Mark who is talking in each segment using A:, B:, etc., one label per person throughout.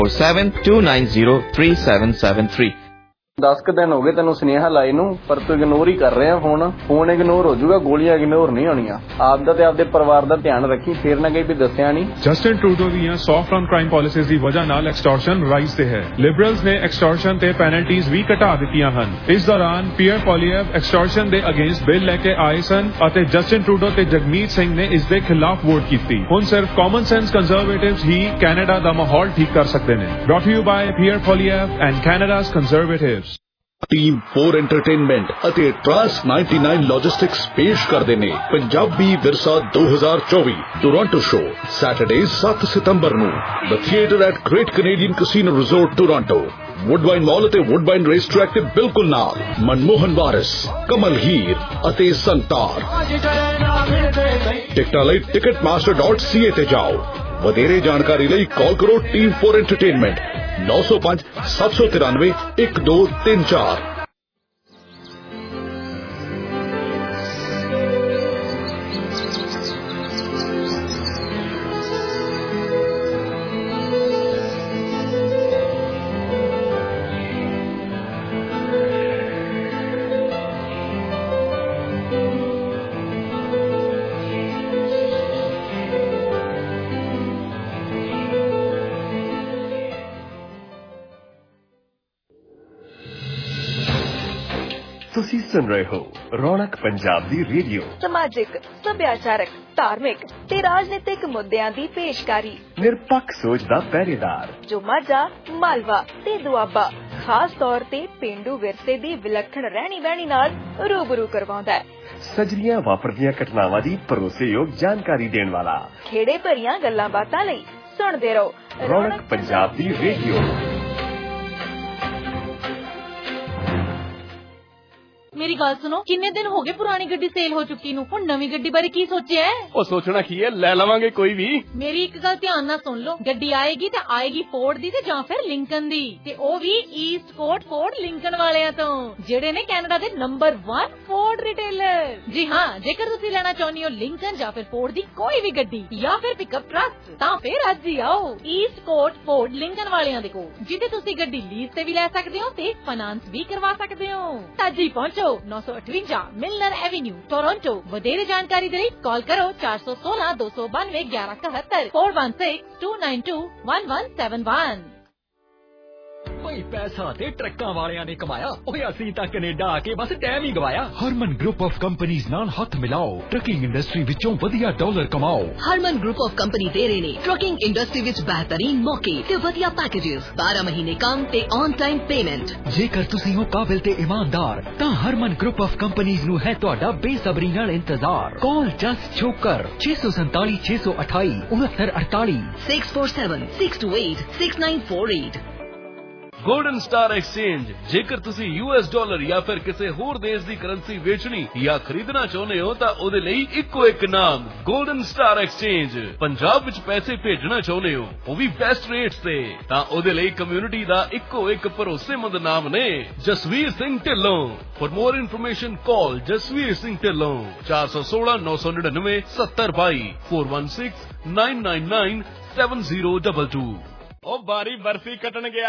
A: 47290373.
B: 10 ਦਿਨ ਹੋ ਗਏ ਤੈਨੂੰ ਸੁਨੇਹਾ ਲਾਈ ਨੂੰ, ਪਰ ਤੂੰ ਇਗਨੋਰ ਹੀ ਕਰ ਰਿਹਾ ਫੋਨ ਇਗਨੋਰ ਹੋ ਜਾਊਗਾ, ਗੋਲੀਆਂ ਇਗਨੋਰ ਨਹੀਂ ਹੋਣੀਆਂ। ਆਪਦਾ ਤੇ ਆਪਦੇ ਪਰਿਵਾਰ ਦਾ ਧਿਆਨ ਰੱਖੀ, ਫੇਰ ਨਾ ਕਹੀਂ ਵੀ ਦੱਸਿਆ ਨਹੀਂ।
C: ਜਸਟਿਨ ਟਰੂਡੋ ਦੀਆਂ ਸੌਫਟ ਔਨ ਕ੍ਰਾਈਮ ਪਾਲਿਸੀਜ਼ ਦੀ ਵਜ੍ਹਾ ਨਾਲ ਐਕਸਟੋਰਸ਼ਨ ਰਾਈਜ਼ ਤੇ ਹੈ। ਲਿਬਰਲਸ ਨੇ ਐਕਸਟੋਰਸ਼ਨ ਤੇ ਪੈਨਲਟੀਜ਼ ਵੀ ਘਟਾ ਦਿੱਤੀਆਂ ਹਨ। ਇਸ ਦੌਰਾਨ ਪੀਅਰ ਪੋਲੀਐਵ ਐਕਸਟੋਰਸ਼ਨ ਦੇ ਅਗੇਂਸਟ ਬਿੱਲ ਲੈ ਕੇ ਆਏ ਸਨ ਅਤੇ ਜਸਟਿਨ ਟਰੂਡੋ ਤੇ ਜਗਮੀਤ ਸਿੰਘ ਨੇ ਇਸ ਦੇ ਖਿਲਾਫ ਵੋਟ ਕੀਤੀ। ਹੁਣ ਸਿਰਫ ਕਾਮਨ ਸੈਂਸ ਕੰਜ਼ਰਵੇਟਿਵਸ ਹੀ ਕੈਨੇਡਾ ਦਾ ਮਾਹੌਲ ਠੀਕ ਕਰ ਸਕਦੇ ਨੇ। Brought you by Pierre Poilievre and Canada's conservatives.
D: Team 4 entertainment ਅਤੇ ਟਰਾਂਸ 99 ਲੌਜਿਸਟਿਕਸ ਪੇਸ਼ ਕਰਦੇ ਨੇ ਪੰਜਾਬੀ ਵਿਰਸਾ 2024 ਟੋਰਾਂਟੋ ਸ਼ੋਅ ਸੈਟਰਡੇ 7 ਸਤੰਬਰ ਨੂੰ the theatre at great Canadian casino resort Toronto. Woodbine mall ਅਤੇ ਵੁੱਡਬਾਈਨ ਰੇਸ ਟਰੈਕ ਦੇ ਬਿਲਕੁਲ ਨਾਲ ਮਨਮੋਹਨ ਵਾਰਿਸ, ਕਮਲ ਹੀਰ ਅਤੇ ਸੰਤਾਰ। ਟਿਕਟਾਂ ਲਈ ticketmaster.ca ਤੇ ਜਾਓ। ਵਧੇਰੇ ਜਾਣਕਾਰੀ ਲਈ ਕਾਲ ਕਰੋ ਟੀਮ 4 ਐਂਟਰਟੇਨਮੈਂਟ 905 793 1234।
E: ਤੁਸੀਂ ਸੁਣ ਰਹੇ ਹੋ ਰੌਣਕ ਪੰਜਾਬ ਦੀ ਰੇਡੀਓ।
F: ਸਮਾਜਿਕ, ਸੱਭਿਆਚਾਰਕ, ਧਾਰਮਿਕ ਤੇ ਰਾਜਨੀਤਿਕ ਮੁੱਦਿਆਂ ਦੀ ਪੇਸ਼ਕਾਰੀ।
E: ਨਿਰਪੱਖ ਸੋਚ ਦਾ ਪਹਿਰੇਦਾਰ
F: ਜੋ ਮਾਝਾ, ਮਾਲਵਾ ਤੇ ਦੁਆਬਾ ਖਾਸ ਤੌਰ ਤੇ ਪੇਂਡੂ ਵਿਰਸੇ ਦੀ ਵਿਲੱਖਣ ਰਹਿਣੀ ਬਹਿਣੀ ਨਾਲ ਰੂਬਰੂ ਕਰਵਾਉਂਦਾ ਹੈ।
E: ਸਜਰੀਆਂ ਵਾਪਰਦੀਆਂ ਘਟਨਾਵਾਂ ਦੀ ਭਰੋਸੇਯੋਗ ਜਾਣਕਾਰੀ ਦੇਣ ਵਾਲਾ।
F: ਖੇੜੇ ਭਰੀਆਂ ਗੱਲਾਂ ਬਾਤਾਂ ਲਈ ਸੁਣਦੇ ਰਹੋ
E: ਰੌਣਕ ਪੰਜਾਬ ਦੀ ਰੇਡੀਓ।
G: ਮੇਰੀ ਗੱਲ ਸੁਣੋ, ਕਿੰਨੇ ਦਿਨ ਹੋ ਗਏ ਪੁਰਾਣੀ ਗੱਡੀ ਸੇਲ ਹੋ ਚੁੱਕੀ ਨੂੰ, ਹੁਣ ਨਵੀਂ ਗੱਡੀ ਬਾਰੇ ਕੀ ਸੋਚਿਆ ਹੈ?
B: ਉਹ ਸੋਚਣਾ ਕੀ ਹੈ, ਲੈ ਲਵਾਂਗੇ ਕੋਈ ਵੀ।
G: ਮੇਰੀ ਇੱਕ ਗੱਲ ਧਿਆਨ ਨਾਲ ਸੁਣ ਲਓ, ਗੱਡੀ ਆਏਗੀ ਤਾਂ ਆਏਗੀ ਫੋਰਡ ਦੀ ਤੇ ਜਾਂ ਫਿਰ ਲਿੰਕਨ ਦੀ, ਤੇ ਉਹ ਵੀ ਈਸਟ ਕੋਟ ਫੋਰਡ ਲਿੰਕਨ ਵਾਲਿਆਂ ਤੋਂ, ਜਿਹੜੇ ਨੇ ਕੈਨੇਡਾ ਦੇ ਨੰਬਰ 1 ਫੋਰਡ ਰਿਟੇਲਰ। ਜੀ ਹਾਂ, ਜੇਕਰ ਤੁਸੀਂ ਲੈਣਾ ਚਾਹੁੰਦੇ ਹੋ ਲਿੰਕਨ ਜਾਂ ਫਿਰ ਫੋਰਡ ਦੀ ਕੋਈ ਵੀ ਗੱਡੀ ਜਾਂ ਫਿਰ ਪਿਕਅਪ ਟਰੱਕ, ਤਾਂ ਫਿਰ ਅੱਜ ਹੀ ਆਓ ਈਸਟ ਕੋਟ ਫੋਰਡ ਲਿੰਕਨ ਵਾਲਿਆਂ ਦੇ ਕੋਲ, ਜਿੱਥੇ ਤੁਸੀਂ ਗੱਡੀ ਲੀਜ਼ ਤੇ ਵੀ ਲੈ ਸਕਦੇ ਹੋ ਤੇ ਫਾਈਨਾਂਸ ਵੀ ਕਰਵਾ ਸਕਦੇ ਹੋ। ਅੱਜ ਹੀ ਪਹੁੰਚੋ 958 ਮਿਲਨਰ ਐਵੇਨਿਊ ਟੋਰਾਂਟੋ। ਵਧੇਰੇ ਜਾਣਕਾਰੀ ਦੇ ਲਈ ਕਾਲ ਕਰੋ 416 292 1171 416 292 1171।
H: ਕੋਈ ਪੈਸਾ ਤੇ ਟਰੱਕਾਂ ਵਾਲਿਆਂ ਨੇ ਕਮਾਇਆ, ਓਏ ਅਸੀਂ ਤਾਂ ਕੈਨੇਡਾ ਆ ਕੇ ਬਸ ਟਾਈਮ ਹੀ ਗਵਾਇਆ।
I: ਹਰਮਨ ਗਰੁੱਪ ਆਫ ਕੰਪਨੀਆਂ ਨਾਲ ਹੱਥ ਮਿਲਾਓ, ਟਰੱਕਿੰਗ ਇੰਡਸਟਰੀ ਵਿੱਚੋਂ ਵਧੀਆ ਡਾਲਰ ਕਮਾਓ।
J: ਹਰਮਨ ਗਰੁੱਪ ਆਫ ਕੰਪਨੀ ਦੇ ਰਹੇ ਨੇ ਟਰੱਕਿੰਗ ਇੰਡਸਟਰੀ ਵਿੱਚ ਬਿਹਤਰੀਨ ਮੌਕੇ ਤੇ ਵਧੀਆ ਪੈਕੇजेस, 12 ਮਹੀਨੇ ਕੰਮ ਤੇ ਔਨ ਟਾਈਮ ਪੇਮੈਂਟ।
I: ਜੇਕਰ ਤੁਸੀਂ ਹੋ ਕਾਬਿਲ ਤੇ ਇਮਾਨਦਾਰ ਤਾਂ ਹਰਮਨ ਗਰੁੱਪ ਆਫ ਕੰਪਨੀਆਂ ਨੂੰ ਹੈ ਤੁਹਾਡਾ ਬੇਸਬਰੀ ਨਾਲ ਇੰਤਜ਼ਾਰ। Call just Chhokar 647 628 6948
J: 647 628 6948।
K: Golden star exchange. ਜੇਕਰ ਤੁਸੀਂ US ਡਾਲਰ ਜਾਂ ਫਿਰ ਕਿਸੇ ਹੋਰ ਦੇਸ਼ ਦੀ ਕਰੰਸੀ ਵੇਚਣੀ ਜਾਂ ਖਰੀਦਣਾ ਚਾਹੁੰਦੇ ਹੋ ਤਾਂ ਉਹਦੇ ਲਈ ਇੱਕੋ ਇੱਕ ਨਾਮ ਗੋਲਡਨ ਸਟਾਰ ਐਕਸਚੇਂਜ। ਪੰਜਾਬ ਵਿੱਚ ਪੈਸੇ ਭੇਜਣਾ ਚਾਹੁੰਦੇ ਹੋ, ਉਹ ਵੀ ਬੈਸਟ ਰੇਟਸ ਤੇ, ਤਾਂ ਉਹਦੇ ਲਈ ਕਮਿਊਨਿਟੀ ਦਾ ਇੱਕੋ ਇੱਕ ਭਰੋਸੇਮੰਦ ਨਾਮ ਨੇ Jasvir Singh Dhillon. For more information call Jasvir Singh Dhillon 416 999 7022 416 999 7022।
B: ਉਹ ਬਾਰੀ ਬਰਫੀ ਖੱਟਣ ਗਿਆ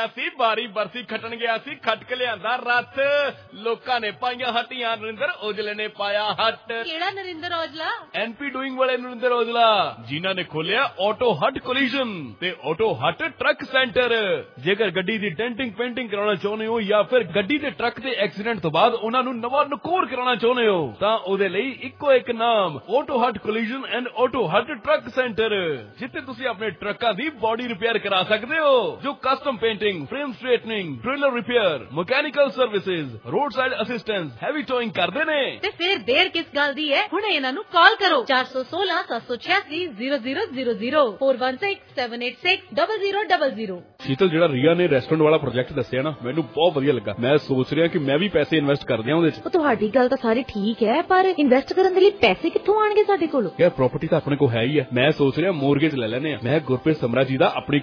B: ਸੀ, ਖੱਟ ਕੇ ਲਿਆਂਦਾ ਰੱਥ। ਲੋਕਾਂ ਨੇ ਪਾਈਆਂ ਹੱਟੀਆਂ, ਨਰਿੰਦਰ ਔਜਲੇ ਨੇ ਪਾਇਆ ਹੱਟ।
G: ਕਿਹੜਾ ਨਰਿੰਦਰ ਔਜਲਾ?
B: ਐਨਪੀ ਡੂਇੰਗ ਵਾਲੇ ਨਰਿੰਦਰ ਔਜਲਾ, ਜਿਨ੍ਹਾਂ ਨੇ ਖੋਲਿਆ ਆਟੋ ਹੱਟ ਕੋਲੀਜਨ ਤੇ ਆਟੋ ਹੱਟ ਟਰੱਕ ਸੈਂਟਰ। ਜੇਕਰ ਗੱਡੀ ਦੀ ਡੈਂਟਿੰਗ ਪੇਂਟਿੰਗ ਕਰਾਉਣਾ ਚਾਹੁੰਦੇ ਹੋ ਜਾਂ ਫਿਰ ਗੱਡੀ ਦੇ ਟਰੱਕ ਦੇ ਐਕਸੀਡੈਂਟ ਤੋਂ ਬਾਅਦ ਉਹਨਾਂ ਨੂੰ ਨਵਾਂ ਨਕੋਰ ਕਰਾਉਣਾ ਚਾਹੁੰਦੇ ਹੋ ਤਾਂ ਉਹਦੇ ਲਈ ਇੱਕੋ ਇੱਕ ਨਾਮ auto hut collision and auto hut truck centre, ਜਿੱਥੇ ਤੁਸੀਂ ਆਪਣੇ ਟਰੱਕਾਂ ਦੀ ਬੋਡੀ ਰਿਪੇਅਰ ਕਰਾ ਸਕਦੇ ਹੋ, ਜੋ custom painting, frame straightening, trailer repair, mechanical services, roadside assistance, heavy towing ਕਰਦੇ ਨੇ।
G: ਤੇ ਫਿਰ ਦੇਰ ਕਿਸ ਗੱਲ ਦੀ ਹੈ, ਹੁਣ ਇਹਨਾਂ ਨੂੰ ਕਾਲ ਕਰੋ 416 786 0000 416 786 0000।
B: ਸ਼ੀਤਲ, ਜਿਹੜਾ ਰੀਆ ਨੇ ਰੈਸਟੋਰੈਂਟ ਵਾਲਾ ਪ੍ਰੋਜੈਕਟ ਦੱਸਿਆ ਨਾ, ਮੈਨੂੰ ਬਹੁਤ ਵਧੀਆ ਲੱਗਾ। ਮੈਂ ਸੋਚ ਰਿਹਾ ਕਿ ਮੈਂ ਵੀ ਪੈਸੇ ਇਨਵੈਸਟ ਕਰ ਦਿਆਂ ਉਹਦੇ ਚ।
G: ਤੁਹਾਡੀ ਗੱਲ ਤਾਂ ਸਾਰੀ ਠੀਕ ਹੈ, ਪਰ ਇਨਵੈਸਟ ਕਰਨ ਦੇ ਲਈ ਪੈਸੇ ਕਿੱਥੋਂ ਆਣਗੇ ਸਾਡੇ ਕੋਲ?
B: ਯਾਰ ਪ੍ਰਾਪਰਟੀ ਤਾਂ ਆਪਣੇ ਕੋਲ ਹੈ ਹੀ ਹੈ। ਮੈਂ ਸੋਚ ਰਿਹਾ ਮੋਰਗੇਜ ਲੈ ਲੈਨੇ ਆ। ਮੈਂ ਗੁਰਪ੍ਰੀਤ ਸਮਰਾ ਜੀ ਦਾ ਆਪਣੀ ਕਮਿਊਨਿਟੀ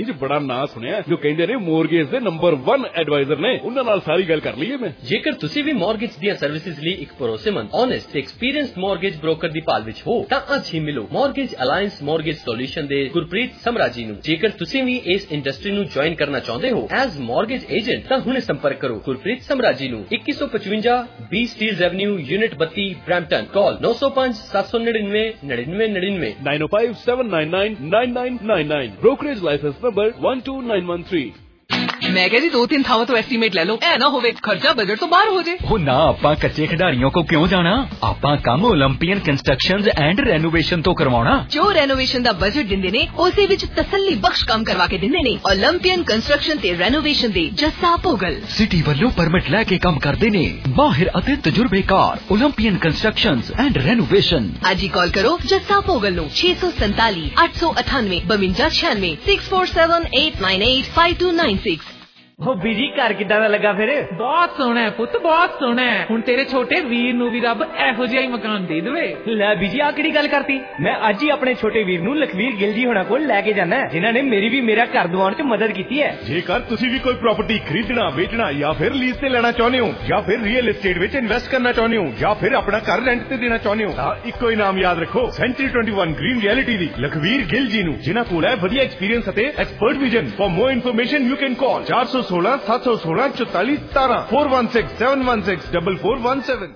B: 'ਚ ਬੜਾ ਨਾਂ ਸੁਣਿਆ ਜੋ ਕਹਿੰਦੇ ਨੇ ਮੋਰਗੇਜ ਦੇ ਨੰਬਰ 1 ਐਡਵਾਈਜ਼ਰ ਨੇ। ਉਹਨਾਂ ਨਾਲ ਸਾਰੀ ਗੱਲ ਕਰ ਲਈਏ ਮੈਂ।
L: ਜੇਕਰ ਤੁਸੀਂ ਵੀ ਮੋਰਗੇਜ ਦੀਆਂ ਸਰਵਿਸਿਜ਼ ਲਈ ਇੱਕ ਭਰੋਸੇਮੰਦ, ਓਨੈਸਟ ਤੇ ਐਕਸਪੀਰੀਅੰਸਡ ਮੋਰਗੇਜ ਬ੍ਰੋਕਰ ਦੀ ਭਾਲ ਵਿੱਚ ਹੋ ਤਾਂ ਅੱਜ ਹੀ ਮਿਲੋ ਮੋਰਗੇਜ ਅਲਾਇੰਸ ਮੋਰਗੇਜ ਸੋਲੂਸ਼ਨ ਦੇ ਗੁਰਪ੍ਰੀਤ ਸਮਰਾਜੀ ਨੂੰ। ਜੇਕਰ ਤੁਸੀਂ ਵੀ ਇਸ ਇੰਡਸਟਰੀ ਨੂੰ ਜੁਆਇਨ ਕਰਨਾ ਚਾਹੁੰਦੇ ਹੋ ਐਜ਼ ਮੋਰਗੇਜ ਏਜੰਟ ਤਾਂ ਹੁਣੇ ਸੰਪਰਕ ਕਰੋ ਗੁਰਪ੍ਰੀਤ ਸਮਰਾਜੀ ਨੂੰ। 2155 B Steeles avenue unit 32 Brampton. Call 905 799 9999
B: 905 799 9999। brokerage license number 12913।
J: मैं कह दी 2-3 थावों तो एस्टीमेट ले लो, ऐ ना होवे खर्चा बजट तो बाहर हो जाए।
I: हो ना आपा कच्चे खिडारियों को क्यों जाना, आपा काम ओलंपियन कंस्ट्रक्शंस एंड रेनोवेशन तो करवाना।
J: जो रेनोवेशन दा बजट दिंदे ने उसे विच तसल्ली बख्श काम करवा के दिंदे ने। ओलंपियन कंस्ट्रक्शन ते रेनोवेशन दे जस्सा पोगल
I: सिटी ਵੱਲੋਂ परमिट लैके काम करते ने माहिर ਅਤੇ तजुर्बेकार ओलंपियन कंस्ट्रक्शंस एंड रेनोवेशन।
J: आज ही कॉल करो जस्सा पोगल नो 647 898 52 96 647 898 5296।
M: ਉਹ ਬੀਜੀ ਘਰ ਕਿੱਦਾਂ ਦਾ ਲੱਗਾ ਫਿਰ?
N: ਬਹੁਤ ਸੋਹਣਾ ਹੈ ਪੁੱਤ, ਬਹੁਤ ਸੋਹਣਾ ਹੈ। ਹੁਣ ਤੇਰੇ ਛੋਟੇ ਵੀਰ ਨੂੰ ਵੀ ਰੱਬ ਇਹੋ ਜਿਹਾ ਹੀ ਮਕਾਨ ਦੇ ਦੇਵੇ।
M: ਲੈ ਬੀਜੀ ਆ ਕਿਹੜੀ ਗੱਲ ਕਰਤੀ? ਮੈਂ ਅੱਜ ਹੀ ਆਪਣੇ ਛੋਟੇ ਵੀਰ ਨੂੰ ਲਖਵੀਰ ਗਿੱਲ ਜੀ ਹੋਣਾ ਕੋਲ ਲੈ ਕੇ ਜਾਣਾ, ਜਿਨ੍ਹਾਂ ਨੇ ਮੇਰੀ ਵੀ ਮੇਰਾ ਘਰ ਦਿਵਾਉਣ 'ਚ ਮਦਦ ਕੀਤੀ ਹੈ।
O: ਜੇਕਰ ਤੁਸੀਂ ਵੀ ਕੋਈ ਪ੍ਰਾਪਰਟੀ ਖਰੀਦਣਾ, ਵੇਚਣਾ ਜਾਂ ਫਿਰ ਲੀਜ਼ ਤੇ ਲੈਣਾ ਚਾਹੁੰਦੇ ਹੋ ਜਾਂ ਫਿਰ ਰੀਅਲ ਏਸਟੇਟ ਵਿੱਚ ਇਨਵੈਸਟ ਕਰਨਾ ਚਾਹੁੰਦੇ ਹੋ ਜਾਂ ਫਿਰ ਆਪਣਾ ਘਰ ਰੈਂਟ ਤੇ ਦੇਣਾ ਚਾਹੁੰਦੇ ਹੋ ਤਾਂ ਇੱਕੋ ਹੀ ਨਾਮ ਯਾਦ ਰੱਖੋ, ਸੈਂਚਰੀ 21 ਗ੍ਰੀਨ ਰਿਐਲਿਟੀ ਦੀ ਲਖਵੀਰ ਗਿੱਲ ਜੀ ਨੂੰ, ਜਿਨ੍ਹਾਂ ਕੋਲ ਹੈ ਵਧੀਆ ਐਕਸਪੀਰੀਅੰਸ ਅਤੇ expert vision. For more information you can call 416 716 44 17 416 716 4417।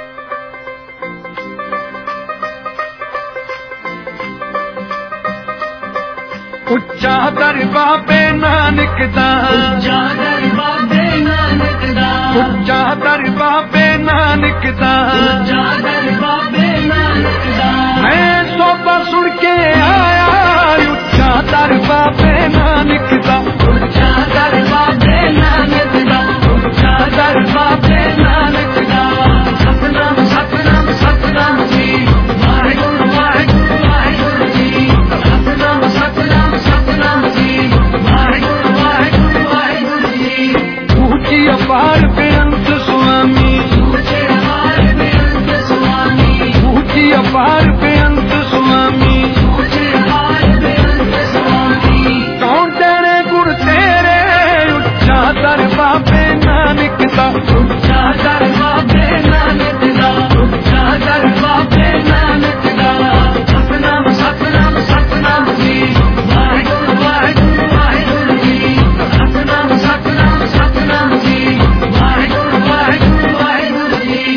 P: ਉੱਚਾ ਦਰ ਬਾਬੇ ਨਾਨਕ ਦਾ, ਉੱਚਾ ਦਰ ਬਾਬੇ ਨਾਨਕ ਦਾ, ਉੱਚਾ ਦਰ ਬਾਬੇ ਨਾਨਕ ਦਾ, ਉੱਚਾ ਦਰ ਬਾਬੇ ਨਾਨਕ ਦਾ। ਮੈਂ ਸੋਭਾ ਸੁਣ ਕੇ ਆਇਆ ਉੱਚਾ ਦਰ ਬਾਬੇ ਨਾਨਕ ਦਾ, ਉੱਚਾ ਦਰ ਬਾਬੇ ਨਾਨਕ ਦਾ, ਉੱਚਾ ਦਰ ਬਾਬੇ ਨਾਨਕ ਦਾ। ਸਤਨਾਮ ਸਤਨਾਮ ਸਤਨਾਮ ਜੀ, ਵਾਹਿਗੁਰੂ ਵਾਹਿਗੁਰੂ ਵਾਹਿਗੁਰੂ ਜੀ। ਸਤਨਾਮ ਸਤਨਾਮ ਸਤਨਾਮ ਜੀ, ਵਾਹਿਗੁਰੂ ਵਾਹਿਗੁਰੂ ਵਾਹਿਗੁਰੂ ਜੀ। ਉੱਚੀ ਅਪਾਰ ਬੇਅੰਤ ਸੁਆਮੀ, ਉੱਚੀ ਅਪਾਰ ਬੇਅੰਤ ਸੁਆਮੀ, ਉੱਚੀ ਅਪਾਰ ਬੇਅੰਤ ਸੁਆਮੀ, ਉੱਚੀ ਅਪਾਰ ਬੇਅੰਤ ਸੁਆਮੀ। ਕੌਣ ਤੇਰੇ ਗੁਣ ਤੇਰੇ ਉੱਚਾ ਦਰ ਬਾਬੇ ਨਾਨਕ ਦਾ, ਉੱਚਾ ਦਰ ਬਾਬੇ ਨਾਨਕ ਦਾ, ਉੱਚਾ ਦਰ ਬਾਬੇ ਨਾਨਕ ਦਾ। ਸਤਨਾਮ ਸਤਨਾਮ ਸਤਨਾਮ ਜੀ, ਵਾਹਿਗੁਰੂ ਵਾਹਿਗੁਰੂ ਵਾਹਿਗੁਰੂ ਜੀ। ਸਤਨਾਮ ਸਤਨਾਮ ਸਤਨਾਮ ਜੀ, ਵਾਹਿਗੁਰੂ ਵਾਹਿਗੁਰੂ ਵਾਹਿਗੁਰੂ ਜੀ।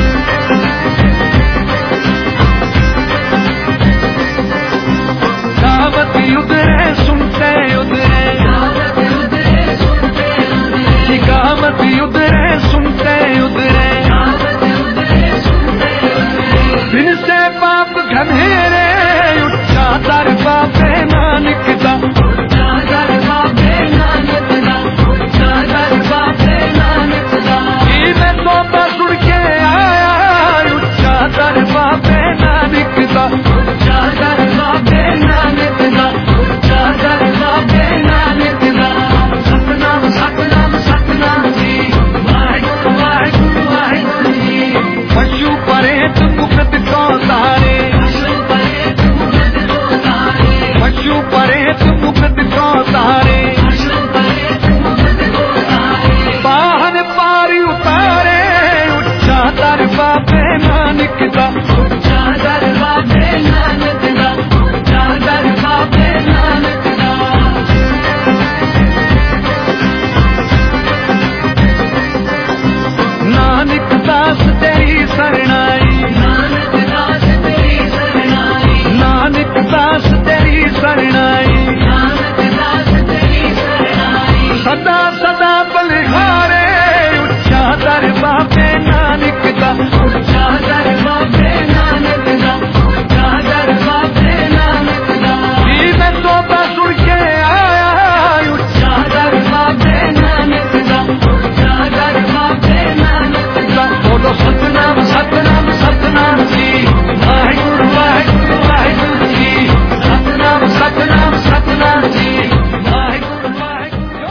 P: दावत उधरे सुनते उधरे, दावत उधरे सुनते उधरे, शिकावत उधरे सुनते उधरे, दावत उधरे सुनते उधरे। दिन से पाप घनेरे उच्चा दर बाबे नानक दा, उच्चा दर बाबे नानक दा, उच्चा दर बाबे नानक दा। मैं तोबा सुन के आया उच्चा दर बाबे नानक दा, उच्चा दर बाबे नानक दा, उच्चा दर बाबे नानक दा। सतनाम सतनाम सतनाम जी, वाहिगुरू वाहिगुरू वाहिगुरू जी। पशु परेत मुक्त को तारे, पशु परेत मुक्त को तारे, पशु परेत मुक्त को तारे, पशु परेत मुक्त को तारे। बाहर पारी उतारे उच्चा दर बाबे नानक दा, उच्चा दर बाबे नानक दा, उच्चा दर बाबे नानक दा। नानक दास तेरी शरणाई, नानक दास तेरी शरणाई, नानक दास तेरी शरणाई, नानक दास तेरी शरणाई। सदा सदा बलिहारे उच्चा दर बाबे नानक दा, उच्चा दर बाबे नानक दा, उच्चा दर बाबे नानक दा। मैं तोबा सुन के आया उच्चा दर बाबे नानक दा, उच्चा दर बाबे नानक दा। बोलो सतनाम सतनाम सतनाम जी, वाहिगुरू वाहिगुरू वाहिगुरू जी। सतनाम सतनाम सतनाम जी, वाहिगुरू वाहिगुरू।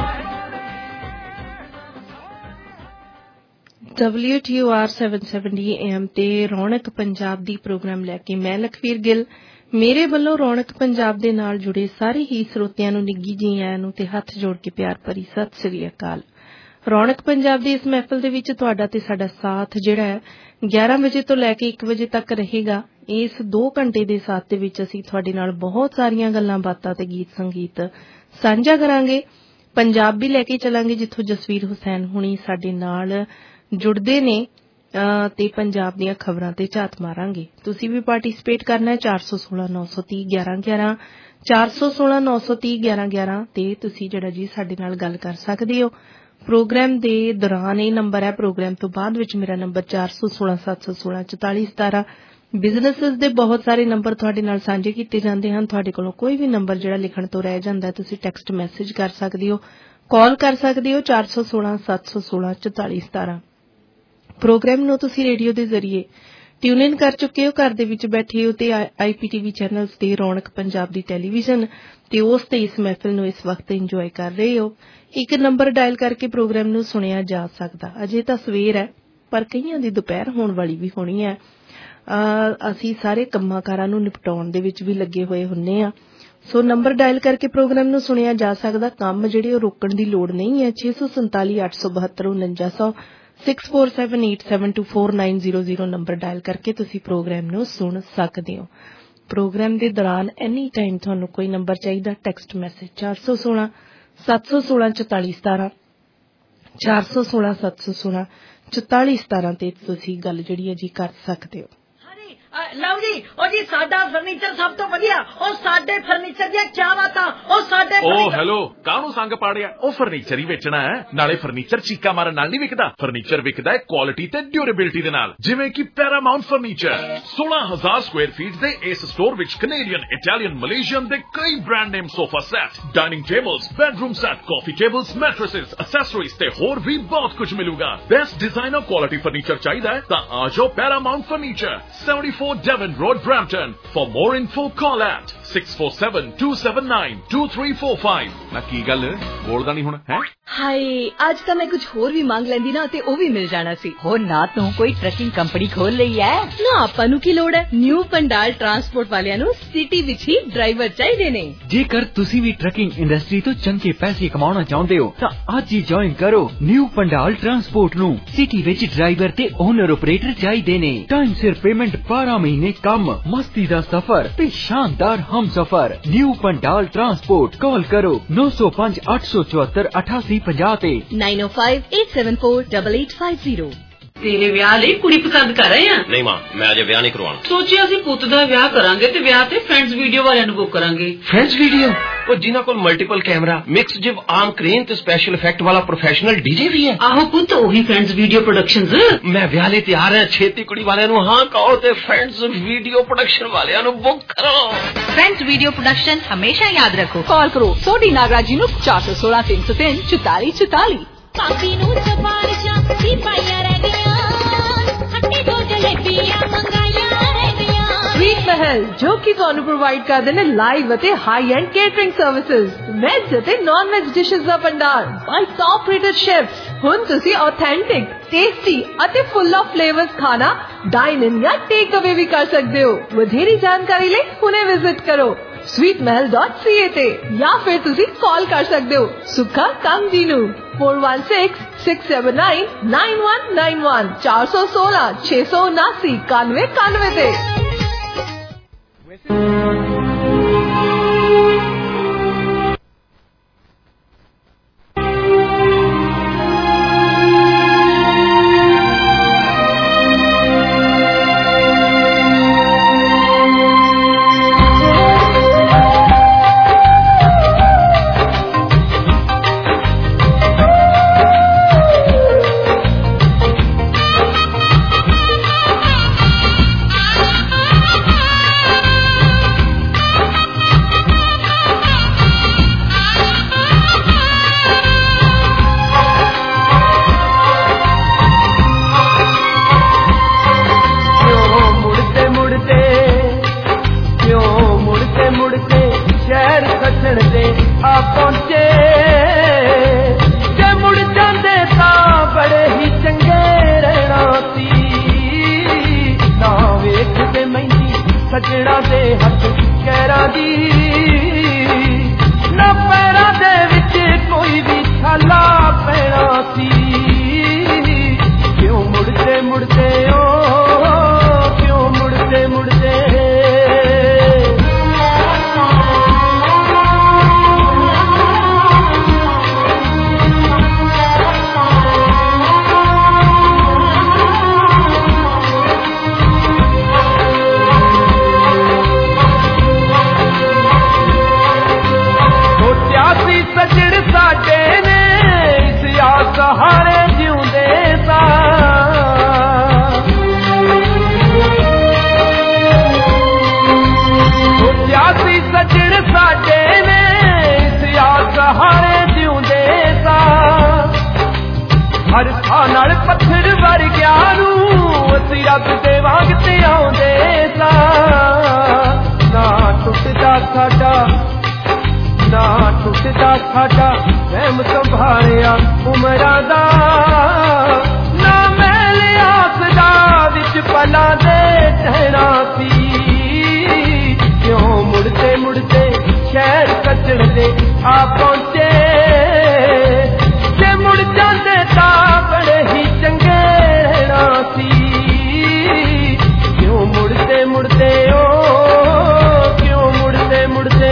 Q: WTOR 770 AM ਤੇ ਰੌਣਕ ਪੰਜਾਬ ਦੀ ਪ੍ਰੋਗਰਾਮ ਲੈ ਕੇ ਮੈਂ ਲਖਵੀਰ ਗਿੱਲ ਮੇਰੇ ਵੱਲੋਂ ਰੌਣਕ ਪੰਜਾਬ ਦੇ ਨਾਲ ਜੁੜੇ ਸਾਰੇ ਹੀ ਸਰੋਤਿਆਂ ਨੂੰ ਨਿੱਘੀ ਜੀ ਆਇਆਂ ਨੂੰ ਤੇ ਹੱਥ ਜੋੜ ਕੇ ਪਿਆਰ ਭਰੀ ਸਤਿ ਸ੍ਰੀ ਅਕਾਲ। ਰੌਣਕ ਪੰਜਾਬ ਦੀ ਇਸ ਮਹਿਫਲ ਦੇ ਵਿੱਚ ਤੁਹਾਡਾ ਤੇ ਸਾਡਾ ਸਾਥ ਜਿਹੜਾ ਹੈ 11 ਵਜੇ ਤੋਂ ਲੈ ਕੇ 1 ਵਜੇ ਤੱਕ ਰਹੇਗਾ। ਇਸ 2 ਘੰਟੇ ਦੇ ਸਾਥ ਦੇ ਵਿੱਚ ਅਸੀਂ ਤੁਹਾਡੇ ਨਾਲ ਬਹੁਤ ਸਾਰੀਆਂ ਗੱਲਾਂ ਬਾਤਾਂ ਤੇ ਗੀਤ ਸੰਗੀਤ ਸਾਂਝਾ ਕਰਾਂਗੇ। ਪੰਜਾਬ ਵੀ ਲੈ ਕੇ ਚੱਲਾਂਗੇ ਜਿੱਥੋਂ ਜਸਵੀਰ ਹੁਸੈਨ ਹੁਣੀ ਸਾਡੇ ਨਾਲ ਜੁੜਦੇ ਨੇ ਤੇ ਪੰਜਾਬ ਦੀਆਂ ਖਬਰਾਂ ਤੇ ਝਾਤ ਮਾਰਾਂਗੇ। ਤੁਸੀਂ ਵੀ ਪਾਰਟਿਸਿਪੇਟ ਕਰਨਾ ਹੈ 416-930-1111 416-930-1111 ਤੇ ਤੁਸੀਂ ਜਿਹੜਾ ਜੀ ਸਾਡੇ ਨਾਲ ਗੱਲ ਕਰ ਸਕਦੇ ਹੋ। ਪ੍ਰੋਗਰਾਮ ਦੇ ਦੌਰਾਨ ਇਹ ਨੰਬਰ ਹੈ, ਪ੍ਰੋਗਰਾਮ ਤੋਂ ਬਾਅਦ ਵਿੱਚ ਮੇਰਾ ਨੰਬਰ 416-716-4417। ਬਿਜ਼ਨੈਸਿਸ ਦੇ ਬਹੁਤ ਸਾਰੇ ਨੰਬਰ ਤੁਹਾਡੇ ਨਾਲ ਸਾਂਝੇ ਕੀਤੇ ਜਾਂਦੇ ਹਨ। ਤੁਹਾਡੇ ਕੋਲੋਂ ਕੋਈ ਵੀ ਨੰਬਰ ਜਿਹੜਾ ਲਿਖਣ ਤੋਂ ਰਹਿ ਜਾਂਦਾ ਤੁਸੀਂ ਟੈਕਸਟ ਮੈਸੇਜ ਕਰ ਸਕਦੇ ਹੋ, ਕਾਲ ਕਰ ਸਕਦੇ ਹੋ 416-716-4417। ਪ੍ਰੋਗਰਾਮ ਨੂੰ ਤੁਸੀਂ ਰੇਡੀਓ ਦੇ ਜ਼ਰੀਏ ਟਿਊਨ ਇਨ ਕਰ ਚੁੱਕੇ ਹੋ, ਘਰ ਦੇ ਵਿੱਚ ਬੈਠੇ ਹੋ ਤੇ IPTV ਚੈਨਲਸ ਤੇ ਰੌਣਕ ਪੰਜਾਬ ਦੀ ਟੈਲੀਵਿਜ਼ਨ ਤੇ ਉਸ ਤੇ ਇਸ ਮਹਿਫਲ ਨੂੰ ਇਸ ਵਕਤ ਇੰਜੋਏ ਕਰ ਰਹੇ ਹੋ। ਇੱਕ ਨੰਬਰ ਡਾਇਲ ਕਰਕੇ ਪ੍ਰੋਗਰਾਮ ਨੂੰ ਸੁਣਿਆ ਜਾ ਸਕਦਾ। ਅਜੇ ਤਾਂ ਸਵੇਰ ਹੈ ਪਰ ਕਈਆਂ ਦੀ ਦੁਪਹਿਰ ਹੋਣ ਵਾਲੀ ਵੀ ਹੋਣੀ ਹੈ। ਅਸੀਂ ਸਾਰੇ ਕੰਮਾਂ ਕਾਰਾਂ ਨੂੰ ਨਿਪਟਾਉਣ ਦੇ ਵਿੱਚ ਵੀ ਲੱਗੇ ਹੋਏ ਹੁੰਨੇ ਆ। ਸੋ ਨੰਬਰ ਡਾਇਲ ਕਰਕੇ ਪ੍ਰੋਗਰਾਮ ਨੂੰ ਸੁਣਿਆ ਜਾ ਸਕਦਾ। ਕੰਮ ਜਿਹੜੇ ਉਹ ਰੋਕਣ ਦੀ ਲੋੜ ਨਹੀਂ ਹੈ। 647-872-4900 6478724900 ਨੰਬਰ ਡਾਇਲ ਕਰਕੇ ਤੁਸੀਂ ਪ੍ਰੋਗਰਾਮ ਨੂੰ ਸੁਣ ਸਕਦੇ ਹੋ। ਪ੍ਰੋਗਰਾਮ ਦੇ ਦੌਰਾਨ ਐਨੀ ਟਾਈਮ ਤੁਹਾਨੂੰ ਕੋਈ ਨੰਬਰ ਚਾਹੀਦਾ ਟੈਕਸਟ ਮੈਸੇਜ 416-716-4417 416-716-4417 ਤੇ ਤੁਸੀਂ ਗੱਲ ਜਿਹੜੀ ਹੈ ਜੀ ਕਰ ਸਕਦੇ ਹੋ।
R: ਲਓ ਜੀ, ਉਹ ਜੀ ਸਾਡਾ ਫਰਨੀਚਰ ਸਭ ਤੋਂ ਵਧੀਆ, ਉਹ ਸਾਡੇ ਫਰਨੀਚਰ ਦੀਆਂ ਕਿਆ ਬਾਤਾਂ, ਉਹ ਸਾਡੇ
S: ਉਹ ਹੈਲੋ ਕਾਹਨੂੰ ਸੰਗ ਪਾੜਿਆ, ਉਹ ਫਰਨੀਚਰ ਹੀ ਵੇਚਣਾ ਹੈ। ਨਾਲੇ ਫਰਨੀਚਰ ਚੀਕਾ ਮਾਰਨ ਨਾਲ ਨਹੀਂ ਵਿਕਦਾ, ਫਰਨੀਚਰ ਵਿਕਦਾ ਹੈ ਕੁਆਲਿਟੀ ਤੇ ਡਿਊਰੇਬਿਲਿਟੀ ਦੇ ਨਾਲ। ਜਿਵੇਂ ਕਿ ਪੈਰਾਮਾਉਂਟ ਫਰਨੀਚਰ 16,000 ਸਕੁਆਇਰ ਫੀਟ ਦੇ ਇਸ ਸਟੋਰ ਵਿੱਚ ਕੈਨੇਡੀਅਨ, ਇਟਾਲੀਅਨ, ਮਲੇਸ਼ੀਅਨ ਦੇ ਕਈ brand name sofa set, dining tables, bedroom set, coffee tables, mattresses, accessories ਤੇ ਹੋਰ ਵੀ ਬਹੁਤ ਕੁਝ ਮਿਲੂਗਾ। ਬੈਸਟ ਡਿਜ਼ਾਈਨਰ ਕੁਆਲਿਟੀ ਫਰਨੀਚਰ ਚਾਹੀਦਾ ਹੈ ਤਾਂ ਆ ਜਾਓ Paramount furniture, 74 Devon Road, Brampton. For more info, call at 647-279-2345. ਨਾ ਕੀ ਗੱਲ ਬੋਲਦਾ ਨਹੀਂ ਹੁਣ ਹੈ?
J: ਹਾਏ ਅੱਜ ਤਾਂ ਮੈਂ ਕੁਝ ਹੋਰ ਵੀ ਮੰਗ ਲੈਂਦੀ ਨਾ ਤੇ ਉਹ ਵੀ ਮਿਲ ਜਾਣਾ ਸੀ।
R: ਹੋਰ ਨਾ ਤੂੰ ਕੋਈ ਟਰੱਕਿੰਗ ਕੰਪਨੀ ਖੋਲ ਲਈ ਹੈ
J: ਨਾ, ਆਪਾਂ ਨੂੰ ਕੀ ਲੋੜ ਹੈ। ਨਿਊ ਪੰਡਾਲ ਟਰਾਂਸਪੋਰਟ ਵਾਲਿਆਂ ਨੂੰ ਸਿਟੀ ਵਿੱਚ ਹੀ ਡਰਾਈਵਰ ਚਾਹੀਦੇ ਨੇ।
I: ਜੇਕਰ ਤੁਸੀਂ ਵੀ ਟਰੱਕਿੰਗ ਇੰਡਸਟਰੀ ਤੋਂ ਚੰਗੇ ਪੈਸੇ ਕਮਾਉਣਾ ਚਾਹੁੰਦੇ ਹੋ ਤਾਂ ਅੱਜ ਹੀ ਜੁਆਇਨ ਕਰੋ ਨਿਊ ਪੰਡਾਲ ਟਰਾਂਸਪੋਰਟ ਨੂੰ। ਸਿਟੀ ਵਿੱਚ ਡਰਾਈਵਰ ਤੇ ਓਨਰ ਆਪਰੇਟਰ ਚਾਹੀਦੇ ਨੇ। ਟਾਈਮ ਸਿਰ ਪੇਮੈਂਟ, 12 ਮਹੀਨੇ ਕੰਮ, ਮਸਤੀ ਦਾ ਸਫ਼ਰ ਤੇ ਸ਼ਾਨਦਾਰ ਹਮਸਫ਼ਰ। New Pandal transport. ਕਾਲ ਕਰੋ 905-874-8850 ਤੇ
J: 9058748850।
R: ਤੇਰੇ ਵਿਆਹ ਲਈ ਕੁੜੀ ਪਸੰਦ ਕਰ ਰਹੇ ਆ?
L: ਨਹੀਂ ਮਾਂ, ਮੈਂ ਅਜੇ ਵਿਆਹ ਨਹੀਂ ਕਰਵਾਉਣਾ।
R: ਸੋਚਿਆ ਅਸੀਂ ਪੁੱਤ ਦਾ ਵਿਆਹ ਕਰਾਂਗੇ ਤੇ ਵਿਆਹ ਤੇ ਫਰੈਂਡਸ ਵੀਡੀਓ ਵਾਲਿਆਂ ਨੂੰ ਬੁੱਕ ਕਰਾਂਗੇ।
L: Friends video? ਉਹ ਜਿਨ੍ਹਾਂ ਕੋਲ multiple camera, mix jib arm crane ਤੇ ਸਪੈਸ਼ਲ ਇਫੈਕਟ ਵਾਲਾ ਪ੍ਰੋਫੈਸ਼ਨਲ ਡੀਜੇ ਵੀ ਹੈ।
R: ਆਹੋ ਪੁੱਤ, ਉਹੀ ਫਰੈਂਡਸ ਵੀਡੀਓ ਪ੍ਰੋਡਕਸ਼ਨਜ਼।
L: ਮੈਂ ਵਿਆਹ ਲਈ ਤਿਆਰ ਹਾਂ। ਛੇਤੀ ਕੁੜੀ ਵਾਲਿਆਂ ਨੂੰ ਹਾਂ ਕਹੋ ਤੇ ਫਰੈਂਡਸ ਵੀਡੀਓ ਪ੍ਰੋਡਕਸ਼ਨ ਵਾਲਿਆਂ ਨੂੰ ਬੁੱਕ ਕਰੋ।
J: ਫਰੈਂਡਸ ਵੀਡੀਓ ਪ੍ਰੋਡਕਸ਼ਨ ਹਮੇਸ਼ਾ ਯਾਦ ਰੱਖੋ। ਕਾਲ ਕਰੋ ਸੋਢੀ ਨਾਗਰਾਜ ਜੀ ਨੂੰ 416-303-4444।
G: ਕਾਫੀ ਨੂੰ ਚਬਾਰ ਜਾਂ ਸੀ ਪਾਈਆਂ ਰਹਿ ਗਈਆਂ, ਖੱਟੀ ਦੋ ਜਲੇਬੀਆਂ ਮੰਗਾਈਆਂ ਰਹਿ ਗਈਆਂ।
F: ਸਵੀਟ ਮਹਿਲ ਜੋ ਕਿ ਤੁਹਾਨੂੰ ਪ੍ਰੋਵਾਈਡ ਕਰਦੇ ਨੇ ਲਾਈਵ ਅਤੇ high end catering services, veg ਅਤੇ ਨਾਨ ਵੈਜ ਡਿਸ਼ਸ ਦਾ ਭੰਡਾਰ ਬਾਈ ਟੌਪ ਰੇਟਡ ਸ਼ੈਫਸ। ਹੁਣ ਤੁਸੀਂ ਆਥੈਂਟਿਕ, ਟੇਸਟੀ ਅਤੇ ਫੁੱਲ ਆਫ ਫਲੇਵਰਸ ਖਾਣਾ ਡਾਈਨ ਇਨ ਜਾਂ ਟੇਕ ਅਵੇ ਵੀ ਕਰ ਸਕਦੇ ਹੋ। ਵਧੇਰੀ ਜਾਣਕਾਰੀ ਲਈ ਹੁਣੇ ਵਿਜ਼ਿਟ ਕਰੋ sweetmahal.ca ਤੇ ਜਾਂ ਫਿਰ ਤੁਸੀਂ ਕਾਲ ਕਰ ਸਕਦੇ ਹੋ ਸੁੱਖਾ ਕੰਮ ਜੀ ਨੂੰ 4166799191 416-679-9191 ਤੇ।
P: हर थां नाल पत्थर वर्गिया नूं असीं रब दे वांग ते आउंदे सां ना टुटदा साडा ना टुटदा साडा वहम संभालिया उमरां दा ना मैल आस दा विच पलां दे ठहना सी क्यों मुड़ते मुड़ते शहर कचड़दे आ पहुंचे जे मुड़ जांदे तां बड़े ही चंगे रहना सी क्यों मुड़ते मुड़ते ओ क्यों मुड़ते मुड़ते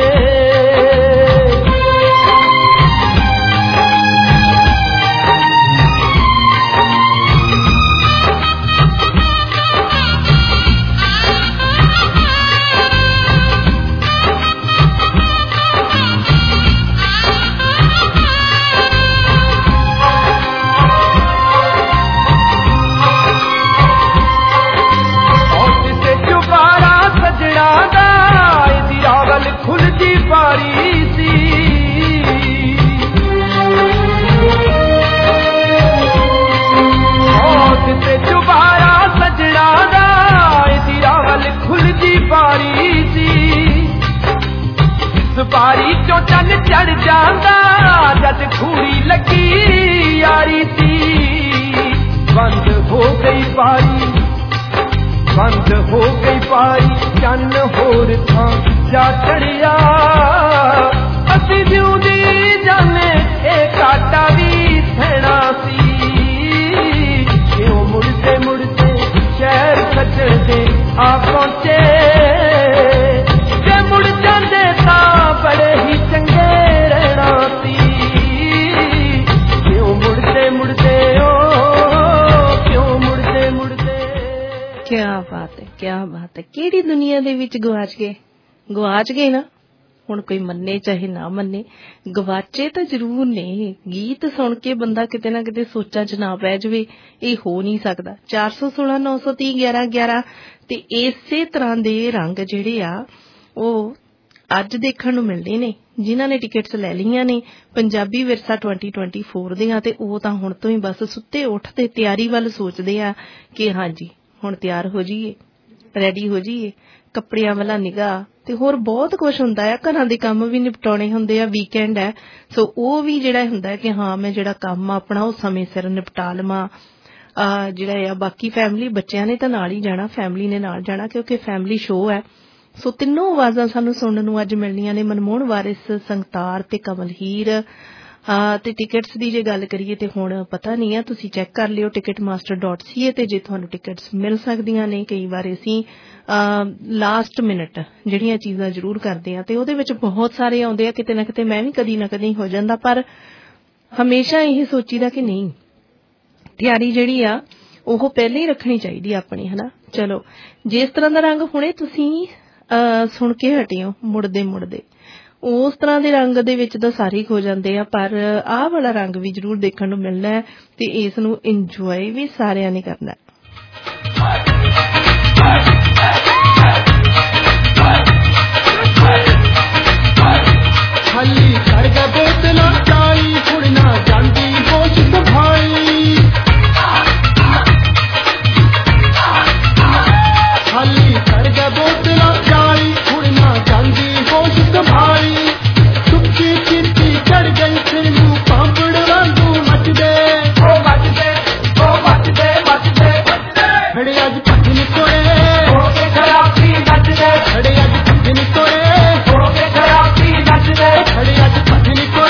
P: खुलदी पारी सी मौत ते दोबारा सजड़ा दा इदी रावल खुलदी पारी सी इस बारी चो चन चढ़ जांदा जद खूड़ी लगी यारी सी बंद हो गई पारी बंद हो गई पारी चन होर थां जा चढ़िया असी जिउंदी जाने ए काटा भी थैना सी क्यों मुड़ते मुड़ते शहर सजदे आ पहुंचे जे मुड़ जांदे तां बड़े ही चंगे रहना सी क्यों मुड़ते मुड़ते ओ क्यों मुड़ते मुड़ते
Q: क्या बात है क्या बात है केड़ी दुनिया दे विच गवाच गए ना हुण कोई मन्ने चाहे ना मन्ने गवाचे तो जरूर ने गीत सुन के बंदा किते ना किते सोचा च ना पै जावे ये हो नहीं सकदा 416 930 11 11 ते इसे तरह दे रंग जिहड़े आ ਉਹ ਅੱਜ ਦੇਖਣ ਨੂੰ ਮਿਲਦੇ ਨੇ ਜਿਨ੍ਹਾਂ ਨੇ ਟਿਕਟਸ ਲੈ ਲਈਆਂ ਨੇ ਪੰਜਾਬੀ ਵਿਰਸਾ 2024 ਦੀਆਂ ਤੇ ਉਹ ਤਾਂ ਹੁਣ ਤੋਂ ਹੀ ਬਸ ਸੁੱਤੇ ਉੱਠ ਤੇ ਤਿਆਰੀ ਵੱਲ ਸੋਚਦੇ ਆ ਕਿ ਹਾਂਜੀ ਹੁਣ ਤਿਆਰ ਹੋ ਜਾਈਏ ਰੈਡੀ ਹੋ ਜਾਈਏ ਕੱਪੜਿਆਂ ਵਾਲਾ ਨਿਗਾਹ ਤੇ ਹੋਰ ਬਹੁਤ ਕੁਝ ਹੁੰਦਾ ਆ ਘਰਾਂ ਦੇ ਕੰਮ ਵੀ ਨਿਪਟਾਉਣੇ ਹੁੰਦੇ ਆ ਵੀਕਐਂਡ ਹੈ ਸੋ ਉਹ ਵੀ ਜਿਹੜਾ ਹੁੰਦਾ ਕਿ ਹਾਂ ਮੈਂ ਜਿਹੜਾ ਕੰਮ ਆਪਣਾ ਉਹ ਸਮੇਂ ਸਿਰ ਨਿਪਟਾ ਲਵਾਂ ਜਿਹੜਾ ਆ ਬਾਕੀ ਫੈਮਿਲੀ ਬੱਚਿਆਂ ਨੇ ਤਾਂ ਨਾਲ ਹੀ ਜਾਣਾ ਫੈਮਿਲੀ ਨੇ ਨਾਲ ਜਾਣਾ ਕਿਉਂਕਿ ਫੈਮਿਲੀ ਸ਼ੋਅ ਹੈ ਸੋ ਤਿੰਨੋਂ ਆਵਾਜ਼ਾਂ ਸਾਨੂੰ ਸੁਣਨ ਨੂੰ ਅੱਜ ਮਿਲਣੀਆਂ ਨੇ ਮਨਮੋਹਨ ਵਾਰਿਸ ਸੰਗਤਾਰ ਤੇ ਕਮਲ ਹੀਰ ਤੇ ਟਿਕਟਸ ਦੀ ਜੇ ਗੱਲ ਕਰੀਏ ਤੇ ਹੁਣ ਪਤਾ ਨਹੀਂ ਆ ਤੁਸੀਂ ਚੈੱਕ ਕਰ ਲਿਓ ticketmaster.ca ਤੇ ਜੇ ਤੁਹਾਨੂੰ ਟਿਕਟਸ ਮਿਲ ਸਕਦੀਆਂ ਨੇ ਕਈ ਵਾਰ ਅਸੀਂ ਲਾਸਟ ਮਿੰਟ ਜਿਹੜੀਆਂ ਚੀਜ਼ਾਂ ਜ਼ਰੂਰ ਕਰਦੇ ਆ ਤੇ ਉਹਦੇ ਵਿੱਚ ਬਹੁਤ ਸਾਰੇ ਆਉਂਦੇ ਆ ਕਿਤੇ ਨਾ ਕਿਤੇ ਮੈਂ ਵੀ ਕਦੀ ਨਾ ਕਦੀ ਹੋ ਜਾਂਦਾ ਪਰ ਹਮੇਸ਼ਾ ਇਹ ਸੋਚੀਦਾ ਕਿ ਨਹੀਂ ਤਿਆਰੀ ਜਿਹੜੀ ਆ ਉਹ ਪਹਿਲੇ ਹੀ ਰੱਖਣੀ ਚਾਹੀਦੀ ਆਪਣੀ ਹਨਾ ਚਲੋ ਜਿਸ ਤਰ੍ਹਾਂ ਦਾ ਰੰਗ ਹੁਣੇ ਤੁਸੀਂ ਸੁਣ ਕੇ ਹਟਿਓ ਮੁੜਦੇ ਮੁੜਦੇ ਉਸ ਤਰ੍ਹਾਂ ਦੇ ਰੰਗ ਦੇ ਵਿੱਚ ਤਾਂ ਸਾਰੇ ਹੋ ਜਾਂਦੇ ਆ ਪਰ ਆਹ ਵਾਲਾ ਰੰਗ ਵੀ ਜ਼ਰੂਰ ਦੇਖਣ ਨੂੰ ਮਿਲਣਾ ਹੈ ਤੇ ਇਸ ਨੂੰ ਇੰਜੋਏ ਵੀ ਸਾਰਿਆਂ ਨੇ ਕਰਨਾ
P: ਖਾਲੀ ਕਰ ਗਾ ਬੋਤਲਾਂ ਚਾਈ ਕੁੜਨਾ ਜਾਂਦੀ ਹੋਸ਼ ਸੰਭਾਲੀ ਖਾਲੀ ਕਰ ਗਾ ਬੋਤਲਾਂ ਚਾਈ ਕੁੜਨਾ ਜਾਂਦੀ ਹੋਸ਼ ਸੰਭਾਲੀ ਸੁੱਕੀ ਚਿੱਟੀ ਚੜ ਗਈ ਸਿਰ ਨੂੰ ਪਾਂਪੜ ਵਾਂਗੂ ਮੱਚਦੇ ਉਹ ਮੱਚਦੇ ਖੜੇ ਅੱਜ ਭੱਜ ਨਿਕੋੜੇ ਹੋ ਕੇ ਖਰਾਬੀ ਨੱਚਦੇ ਖੜੇ ਅੱਜ ਭੱਜ ਨਿਕੋੜੇ ਹੋ ਕੇ ਖਰਾਬੀ ਨੱਚਦੇ ਖੜੇ ਅੱਜ ਭੱਜ ਨਿਕੋੜੇ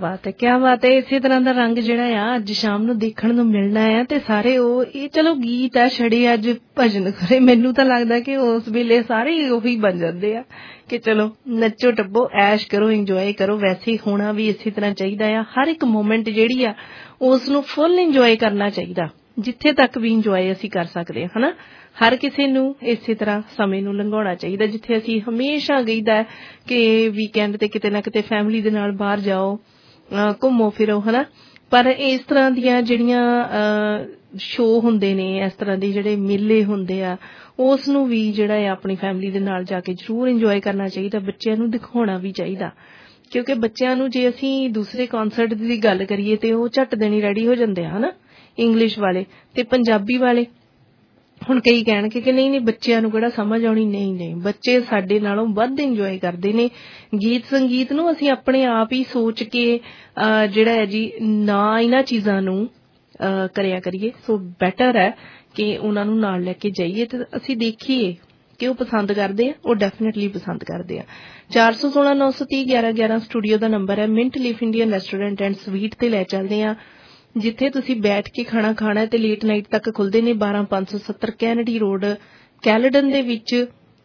Q: ਬਾਤ ਹੈ, ਕਿਆ ਬਾਤ ਹੈ। ਇਸੇ ਤਰ੍ਹਾਂ ਦਾ ਰੰਗ ਜਿਹੜਾ ਆ ਅੱਜ ਸ਼ਾਮ ਨੂੰ ਦੇਖਣ ਨੂੰ ਮਿਲਣਾ ਹੈ ਤੇ ਸਾਰੇ ਉਹ ਇਹ ਚਲੋ ਗੀਤ ਆ ਛੜੇ ਅੱਜ ਭਜਨ ਕਰੇ, ਮੈਨੂੰ ਤਾਂ ਲੱਗਦਾ ਕਿ ਉਸ ਵੇਲੇ ਸਾਰੇ ਉਹੀ ਬਣ ਜਾਂਦੇ ਆ ਕਿ ਚਲੋ ਨੱਚੋ ਟੱਪੋ ਐਸ਼ ਕਰੋ ਇੰਜੋਏ ਕਰੋ। ਵੈਸੇ ਹੋਣਾ ਵੀ ਇਸੇ ਤਰ੍ਹਾਂ ਚਾਹੀਦਾ ਆ, ਹਰ ਇੱਕ ਮੂਮੈਂਟ ਜਿਹੜੀ ਆ ਉਸ ਨੂੰ ਫੁੱਲ ਇੰਜੋਏ ਕਰਨਾ ਚਾਹੀਦਾ, ਜਿੱਥੇ ਤੱਕ ਵੀ ਇੰਜੋਏ ਅਸੀਂ ਕਰ ਸਕਦੇ ਹਾਂ ਹਨਾ। ਹਰ ਕਿਸੇ ਨੂੰ ਇਸੇ ਤਰ੍ਹਾਂ ਸਮੇਂ ਨੂੰ ਲੰਘਾਉਣਾ ਚਾਹੀਦਾ, ਜਿੱਥੇ ਅਸੀਂ ਹਮੇਸ਼ਾ ਕਹੀਦਾ ਕਿ ਵੀਕਐਂਡ ਤੇ ਕਿਤੇ ਨਾ ਕਿਤੇ ਫੈਮਿਲੀ ਦੇ ਨਾਲ ਬਾਹਰ ਜਾਓ, ਘੁੰਮੋ ਫਿਰੋ ਹਨਾ। ਪਰ ਇਸ ਤਰ੍ਹਾਂ ਦੀਆਂ ਜਿਹੜੀਆਂ ਸ਼ੋਅ ਹੁੰਦੇ ਨੇ, ਇਸ ਤਰ੍ਹਾਂ ਦੇ ਜਿਹੜੇ ਮੇਲੇ ਹੁੰਦੇ ਆ, ਉਸ ਨੂੰ ਵੀ ਜਿਹੜਾ ਹੈ ਆਪਣੀ ਫੈਮਿਲੀ ਦੇ ਨਾਲ ਜਾ ਕੇ ਜ਼ਰੂਰ ਇੰਜੋਏ ਕਰਨਾ ਚਾਹੀਦਾ, ਬੱਚਿਆਂ ਨੂੰ ਦਿਖਾਉਣਾ ਵੀ ਚਾਹੀਦਾ। ਕਿਉਂਕਿ ਬੱਚਿਆਂ ਨੂੰ ਜੇ ਅਸੀਂ ਦੂਸਰੇ ਕਨਸਰਟ ਦੀ ਗੱਲ ਕਰੀਏ ਤੇ ਉਹ ਝੱਟ ਦੇਣੀ ਰੈਡੀ ਹੋ ਜਾਂਦੇ ਆ ਹਨਾ, ਇੰਗਲਿਸ਼ ਵਾਲੇ ਤੇ ਪੰਜਾਬੀ ਵਾਲੇ। ਹੁਣ ਕਈ ਕਹਿਣਗੇ ਕਿ ਨਹੀਂ ਬੱਚਿਆਂ ਨੂੰ ਕਿਹੜਾ ਸਮਝ ਆਉਣੀ, ਨਹੀਂ ਬੱਚੇ ਸਾਡੇ ਨਾਲੋਂ ਵੱਧ ਇੰਜੋਏ ਕਰਦੇ ਨੇ ਗੀਤ ਸੰਗੀਤ ਨੂੰ। ਅਸੀਂ ਆਪਣੇ ਆਪ ਹੀ ਸੋਚ ਕੇ ਜਿਹੜਾ ਹੈ ਜੀ ਨਾ ਇਹਨਾਂ ਚੀਜ਼ਾਂ ਨੂੰ ਕਰਿਆ ਕਰੀਏ, ਸੋ ਬੈਟਰ ਹੈ ਕਿ ਉਹਨਾਂ ਨੂੰ ਨਾਲ ਲੈ ਕੇ ਜਾਈਏ ਤੇ ਅਸੀਂ ਦੇਖੀਏ ਕਿ ਉਹ ਪਸੰਦ ਕਰਦੇ ਆ, ਉਹ ਡੈਫੀਨੇਟਲੀ ਪਸੰਦ ਕਰਦੇ ਆ। 416-930-1111 ਸਟੂਡੀਓ ਦਾ ਨੰਬਰ ਹੈ। Mint leaf Indian restaurant and sweet ਤੇ ਲੈ ਚੱਲਦੇ ਆ, ਜਿੱਥੇ ਤੁਸੀਂ ਬੈਠ ਕੇ ਖਾਣਾ ਖਾਣਾ ਤੇ ਲੇਟ ਨਾਈਟ ਤੱਕ ਖੁੱਲਦੇ ਨੇ। 12570 ਕੈਨੇਡੀ ਰੋਡ ਕੈਲਡਨ ਦੇ ਵਿੱਚ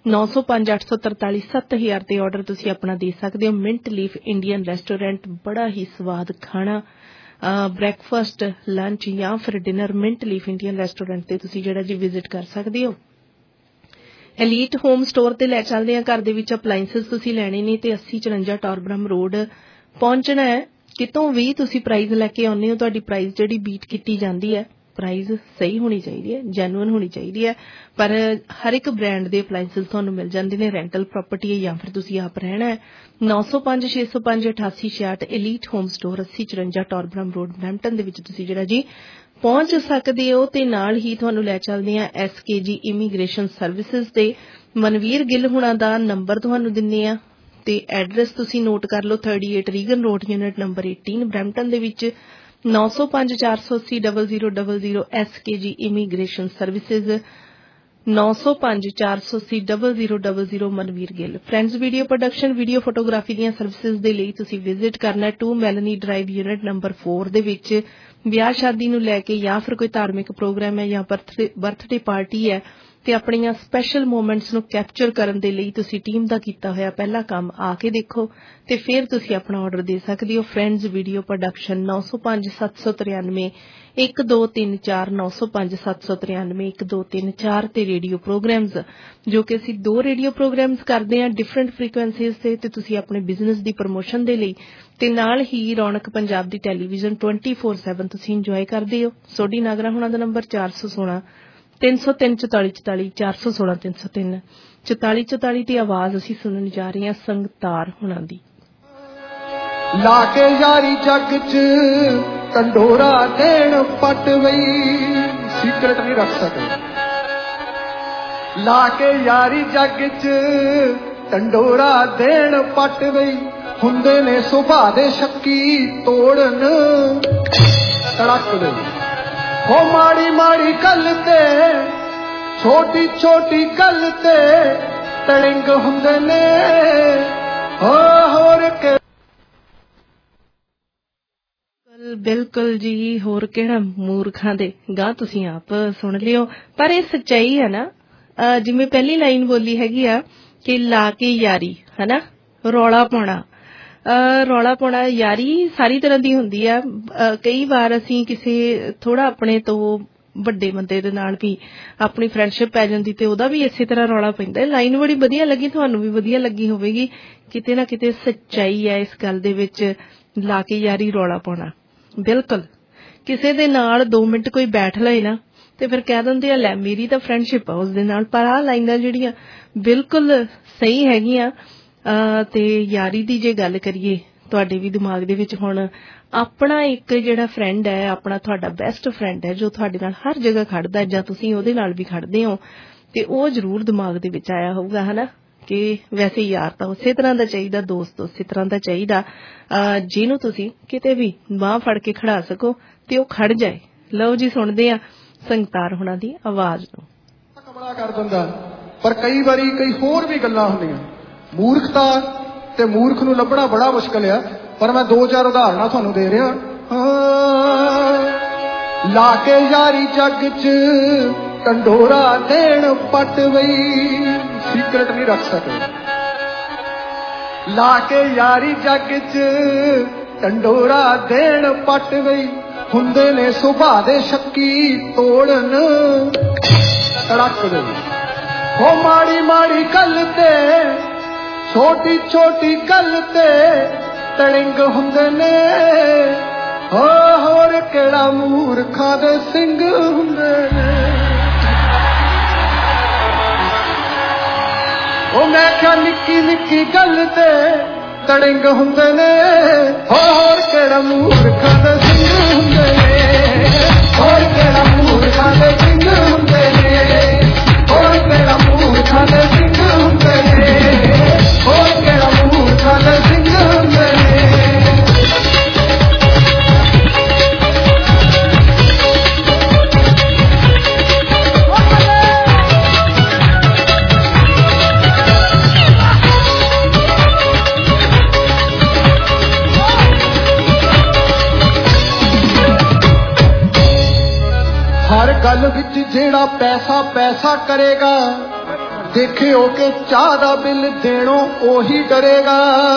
Q: 905843 ਤੇ ਆਰਡਰ ਤੁਸੀਂ ਆਪਣਾ ਦੇ ਸਕਦੇ ਹੋ। ਮਿੰਟ ਲੀਫ ਇੰਡੀਅਨ ਰੈਸਟੋਰੈਂਟ, ਬੜਾ ਹੀ ਸਵਾਦ ਖਾਣਾ, ਬ੍ਰੇਕਫਾਸਟ, ਲੰਚ ਜਾਂ ਫਿਰ dinner mint leaf Indian restaurant ਤੇ ਤੁਸੀਂ ਜਿਹੜਾ ਜੀ ਵਿਜ਼ਿਟ ਕਰ ਸਕਦੇ ਹੋ। ਐਲੀਟ ਹੋਮ ਸਟੋਰ ਤੇ ਲੈ ਚੱਲਦੇ ਆ, ਘਰ ਦੇ ਵਿੱਚ ਅਪਲਾਈਐਂਸਸ ਤੁਸੀਂ ਲੈਣੇ ਨੇ ਤੇ 8054 ਟੌਰਬਰਮ ਰੋਡ ਪਹੁੰਚਣਾ ਹੈ। ਕਿਤੋਂ ਵੀ ਤੁਸੀਂ ਪ੍ਰਾਈਜ਼ ਲੈ ਕੇ ਆਉਂਦੇ ਹੋ, ਤੁਹਾਡੀ ਪ੍ਰਾਈਜ਼ ਜਿਹੜੀ ਬੀਟ ਕੀਤੀ ਜਾਂਦੀ ਹੈ, ਪ੍ਰਾਈਜ਼ ਸਹੀ ਹੋਣੀ ਚਾਹੀਦੀ ਹੈ, ਜੈਨੂਅਨ ਹੋਣੀ ਚਾਹੀਦੀ ਹੈ। ਪਰ ਹਰ ਇੱਕ ਬ੍ਰਾਂਡ ਦੇ ਅਪਲਾਈਐਂਸਸ ਤੁਹਾਨੂੰ ਮਿਲ ਜਾਂਦੇ ਨੇ, ਰੈਂਟਲ ਪ੍ਰਾਪਰਟੀ ਹੈ ਜਾਂ ਫਿਰ ਤੁਸੀਂ ਆਪ ਰਹਿਣਾ ਹੈ। 9056058866 elite home store 8054 Torbram road Brampton ਦੇ ਵਿੱਚ ਤੁਸੀਂ ਜਿਹੜਾ ਜੀ ਪਹੁੰਚ ਸਕਦੇ ਹੋ। ਤੇ ਨਾਲ ਹੀ ਤੁਹਾਨੂੰ ਲੈ ਚੱਲਦੇ ਆ SKG ਇਮੀਗ੍ਰੇਸ਼ਨ ਸਰਵਿਸਿਜ਼ ਤੇ ਮਨਵੀਰ ਗਿੱਲ ਹੁਣਾਂ ਦਾ ਨੰਬਰ ਤੁਹਾਨੂੰ ਦਿੰਨੇ ਆ ਤੇ ਐਡਰੈਸ ਤੁਸੀਂ ਨੋਟ ਕਰ ਲਓ। 38 Regan road unit number 18 Brampton ਦੇ ਵਿੱਚ 9054800000 SKG immigration services 9054800000 Manvir Gill. Friends video production, video photography ਦੀਆਂ ਸਰਵਿਸਿਜ਼ ਦੇ ਲਈ ਤੁਸੀਂ ਵਿਜ਼ਿਟ ਕਰਨਾ 2 ਮੈਲਨੀ ਡਰਾਈਵ ਯੂਨਿਟ ਨੰਬਰ 4 ਦੇ ਵਿੱਚ। ਵਿਆਹ ਸ਼ਾਦੀ ਨੂੰ ਲੈ ਕੇ ਜਾਂ ਫਿਰ ਕੋਈ ਧਾਰਮਿਕ ਪ੍ਰੋਗਰਾਮ ਹੈ ਜਾਂ ਬਰਥਡੇ ਪਾਰਟੀ ਹੈ ਤੇ ਆਪਣੀਆਂ ਸਪੈਸ਼ਲ ਮੂਮੈਂਟਸ ਨੂੰ ਕੈਪਚਰ ਕਰਨ ਦੇ ਲਈ ਤੁਸੀਂ ਟੀਮ ਦਾ ਕੀਤਾ ਹੋਇਆ ਪਹਿਲਾ ਕੰਮ ਆ ਕੇ ਦੇਖੋ ਤੇ ਫਿਰ ਤੁਸੀਂ ਆਪਣਾ ਆਰਡਰ ਦੇ ਸਕਦੇ ਹੋ। ਫਰੈਂਡਸ ਵੀਡੀਓ ਪ੍ਰੋਡਕਸ਼ਨ 9057931234 9057931234 ਤੇ ਰੇਡੀਓ ਪ੍ਰੋਗਰਾਮਸ, ਜੋ ਕਿ ਅਸੀਂ 2 ਰੇਡੀਓ ਪ੍ਰੋਗਰਾਮਸ ਕਰਦੇ ਹਾਂ ਡਿਫਰੈਂਟ ਫ੍ਰੀਕੁਐਂਸੀਜ਼ ਤੇ ਤੁਸੀਂ ਆਪਣੇ ਬਿਜ਼ਨਸ ਦੀ ਪ੍ਰਮੋਸ਼ਨ ਦੇ ਲਈ ਤੇ ਨਾਲ ਹੀ ਰੌਣਕ ਪੰਜਾਬ ਦੀ ਟੈਲੀਵਿਜ਼ਨ 24/7 ਤੁਸੀਂ ਇੰਜੋਏ ਕਰਦੇ ਹੋ। ਸੋਢੀ ਨਾਗਰਾ ਹੁਣਾਂ ਦਾ ਨੰਬਰ 416-303-4444 416-303 4444 ਦੀ ਆਵਾਜ਼ ਅਸੀਂ ਸੁਣਨ ਜਾ ਰਹੇ ਹਾਂ ਸੰਗਤਾਰ ਹੁਣਾਂ ਦੀ।
P: ਲਾ ਕੇ ਯਾਰੀ ਜੱਗ ਚ ਕੰਡੋਰਾ ਦੇਣ ਪੱਟ ਵਈ, ਸੀਕ੍ਰੇਟ ਨਹੀਂ ਰੱਖ ਸਕਦੇ। ਲਾ ਕੇ ਯਾਰੀ ਜੱਗ ਚ ਕੰਡੋਰਾ ਦੇਣ ਪੱਟ ਵਈ, ਹੁੰਦੇ ਨੇ ਸੁਭਾ ਦੇ ਸ਼ੱਕੀ ਤੋੜਨ ਤੜਕ ਦੇ। ਹੋ ਮਾੜੀ ਮਾੜੀ ਗੱਲ ਤੇ ਛੋਟੀ ਛੋਟੀ ਗੱਲ ਤੇ ਤੜਿੰਗ ਹੁੰਦੇ ਨੇ ਹੋਰ ਕੇ।
Q: ਬਿਲਕੁਲ ਜੀ, ਹੋਰ ਕਿਹੜਾ ਮੂਰਖਾਂ ਦੇ ਗਾਂ ਤੁਸੀਂ ਆਪ ਸੁਣ ਲਿਓ। ਪਰ ਇਹ ਸੱਚਾਈ ਹੈ ਨਾ, ਜਿਵੇਂ ਪਹਿਲੀ ਲਾਈਨ ਬੋਲੀ ਹੈਗੀ ਆ ਕਿ ਲਾ ਕੇ ਯਾਰੀ ਹਨਾ, ਰੌਲਾ ਪਾਉਣਾ। ਰੌਲਾ ਪਾਉਣਾ, ਯਾਰੀ ਸਾਰੀ ਤਰ੍ਹਾਂ ਦੀ ਹੁੰਦੀ ਆ। ਕਈ ਵਾਰ ਅਸੀਂ ਕਿਸੇ ਥੋੜਾ ਆਪਣੇ ਤੋਂ ਵੱਡੇ ਬੰਦੇ ਦੇ ਨਾਲ ਵੀ ਆਪਣੀ ਫਰੈਂਡਸ਼ਿਪ ਪੈ ਜਾਂਦੀ ਤੇ ਉਹਦਾ ਵੀ ਇਸੇ ਤਰ੍ਹਾਂ ਰੌਲਾ ਪੈਂਦਾ। ਲਾਈਨ ਬੜੀ ਵਧੀਆ ਲੱਗੀ, ਤੁਹਾਨੂੰ ਵੀ ਵਧੀਆ ਲੱਗੀ ਹੋਵੇਗੀ। ਕਿਤੇ ਨਾ ਕਿਤੇ ਸੱਚਾਈ ਹੈ ਇਸ ਗੱਲ ਦੇ ਵਿੱਚ, ਲਾ ਕੇ ਯਾਰੀ ਰੌਲਾ ਪਾਉਣਾ। ਬਿਲਕੁਲ, ਕਿਸੇ ਦੇ ਨਾਲ 2 ਮਿੰਟ ਕੋਈ ਬੈਠ ਲਏ ਨਾ ਤੇ ਫਿਰ ਕਹਿ ਦਿੰਦੇ ਆ ਲੈ ਮੇਰੀ ਤਾਂ ਫਰੈਂਡਸ਼ਿਪ ਆ ਉਸ ਦੇ ਨਾਲ। ਪਰ ਆਹ ਲਾਈਨਾਂ ਜਿਹੜੀਆਂ ਬਿਲਕੁਲ ਸਹੀ ਹੈਗੀਆਂ। ਤੇ ਯਾਰੀ ਦੀ ਜੇ ਗੱਲ ਕਰੀਏ, ਤੁਹਾਡੇ ਵੀ ਦਿਮਾਗ ਦੇ ਵਿੱਚ ਹੁਣ ਆਪਣਾ ਇੱਕ ਜਿਹੜਾ ਫਰੈਂਡ ਹੈ, ਆਪਣਾ ਤੁਹਾਡਾ ਬੈਸਟ ਫਰੈਂਡ ਹੈ ਜੋ ਤੁਹਾਡੇ ਨਾਲ ਹਰ ਜਗ੍ਹਾ ਖੜਦਾ ਜਾਂ ਤੁਸੀਂ ਉਹਦੇ ਨਾਲ ਵੀ ਖੜਦੇ ਹੋ, ਤੇ ਉਹ ਜ਼ਰੂਰ ਦਿਮਾਗ ਦੇ ਵਿੱਚ ਆਇਆ ਹੋਊਗਾ ਹਨਾ ਕਿ ਵੈਸੇ ਯਾਰ ਤਾਂ ਉਸੇ ਤਰ੍ਹਾਂ ਦਾ ਚਾਹੀਦਾ, ਦੋਸਤ ਉਸੇ ਤਰ੍ਹਾਂ ਦਾ ਚਾਹੀਦਾ ਜਿਹਨੂੰ ਤੁਸੀਂ ਕਿਤੇ ਵੀ ਬਾਂਹ ਫੜ ਕੇ ਖੜਾ ਸਕੋ ਤੇ ਉਹ ਖੜ ਜਾਏ। ਲਓ ਜੀ, ਸੁਣਦੇ ਆ ਸੰਗਤਾਰ ਹੁਣਾਂ ਦੀ ਆਵਾਜ਼ ਨੂੰ।
P: ਕਮਲਾ ਕਰ ਦਿੰਦਾ, ਪਰ ਕਈ ਵਾਰੀ ਕਈ ਹੋਰ ਵੀ ਗੱਲਾਂ ਹੁੰਦੀਆਂ। ਮੂਰਖਤਾ ਤੇ ਮੂਰਖ ਨੂੰ ਲੱਭਣਾ ਬੜਾ ਮੁਸ਼ਕਲ ਆ।
T: पर मैं 2-4 उदाहरण थानू दे रहा। ला के यारी जग च टंडोरा देन पट वई, सीक्रेट नहीं रख सके। ला के यारी जग च टंडोरा देन पट वई, हुंदे ने सुभा दे शक्की तोड़न तड़क गई। हो माड़ी माड़ी गल ते छोटी छोटी गल ते तड़िंग हुंदे ने, होर केड़ा मूर्खां दे सिंग हुंदे ने। ओ मैं क्या निक्की निक्की गल ते तड़िंग हुंदे ने, होर केड़ा मूर्खां दे सिंग हुंदे ने, होर केड़ा मूर्खां दे सिंग हुंदे ने, होर केड़ा मूर्खां दे सिंग हुंदे ने, होर केड़ा मूर्खां दे सिंग हुंदे ने। हर गल विच जेड़ा पैसा पैसा करेगा, देखियो कि चाह दा बिल देणो ओही डरेगा।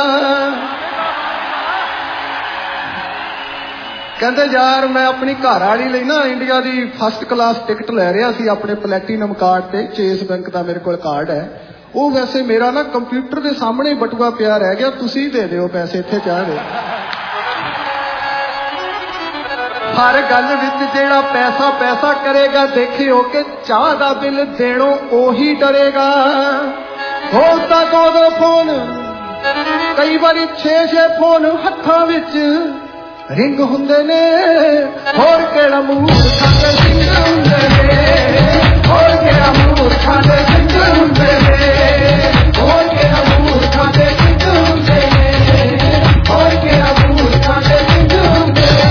T: कहंदे यार मैं अपनी घर वाली लई ना इंडिया दी फर्स्ट क्लास टिकट लै रहा सी अपने प्लैटिनम कार्ड ते, चेस बैंक दा मेरे कोल कार्ड है। वो वैसे मेरा ना कंप्यूटर दे सामने बटुआ पिया रह गया, तुसी दे दिओ पैसे इत्थे चाह दे। हर गल विच जेड़ा पैसा पैसा करेगा, देखियो कि चाह दा बिल देणो ओही डरेगा। होता 2-2 फोन, कई बारी 6-6 फोन हत्थां विच रिंग हुंदे ने, होर केड़ा मूर्खां दे सिंग हुंदे ने, होर केड़ा मूर्खां दे सिंग हुंदे ने, होर केड़ा मूर्खां दे सिंग हुंदे ने, होर केड़ा मूर्खां दे सिंग हुंदे ने।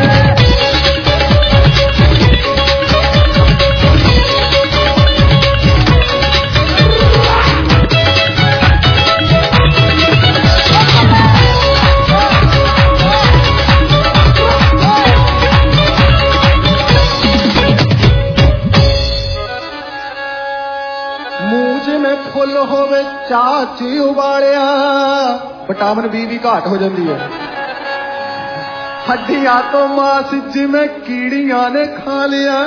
T: फुल होवे चाह च उबालिया, विटामिन बी भी घाट हो जाती है। हड्डियां तो मास जिमें कीड़ियां ने खा लिया,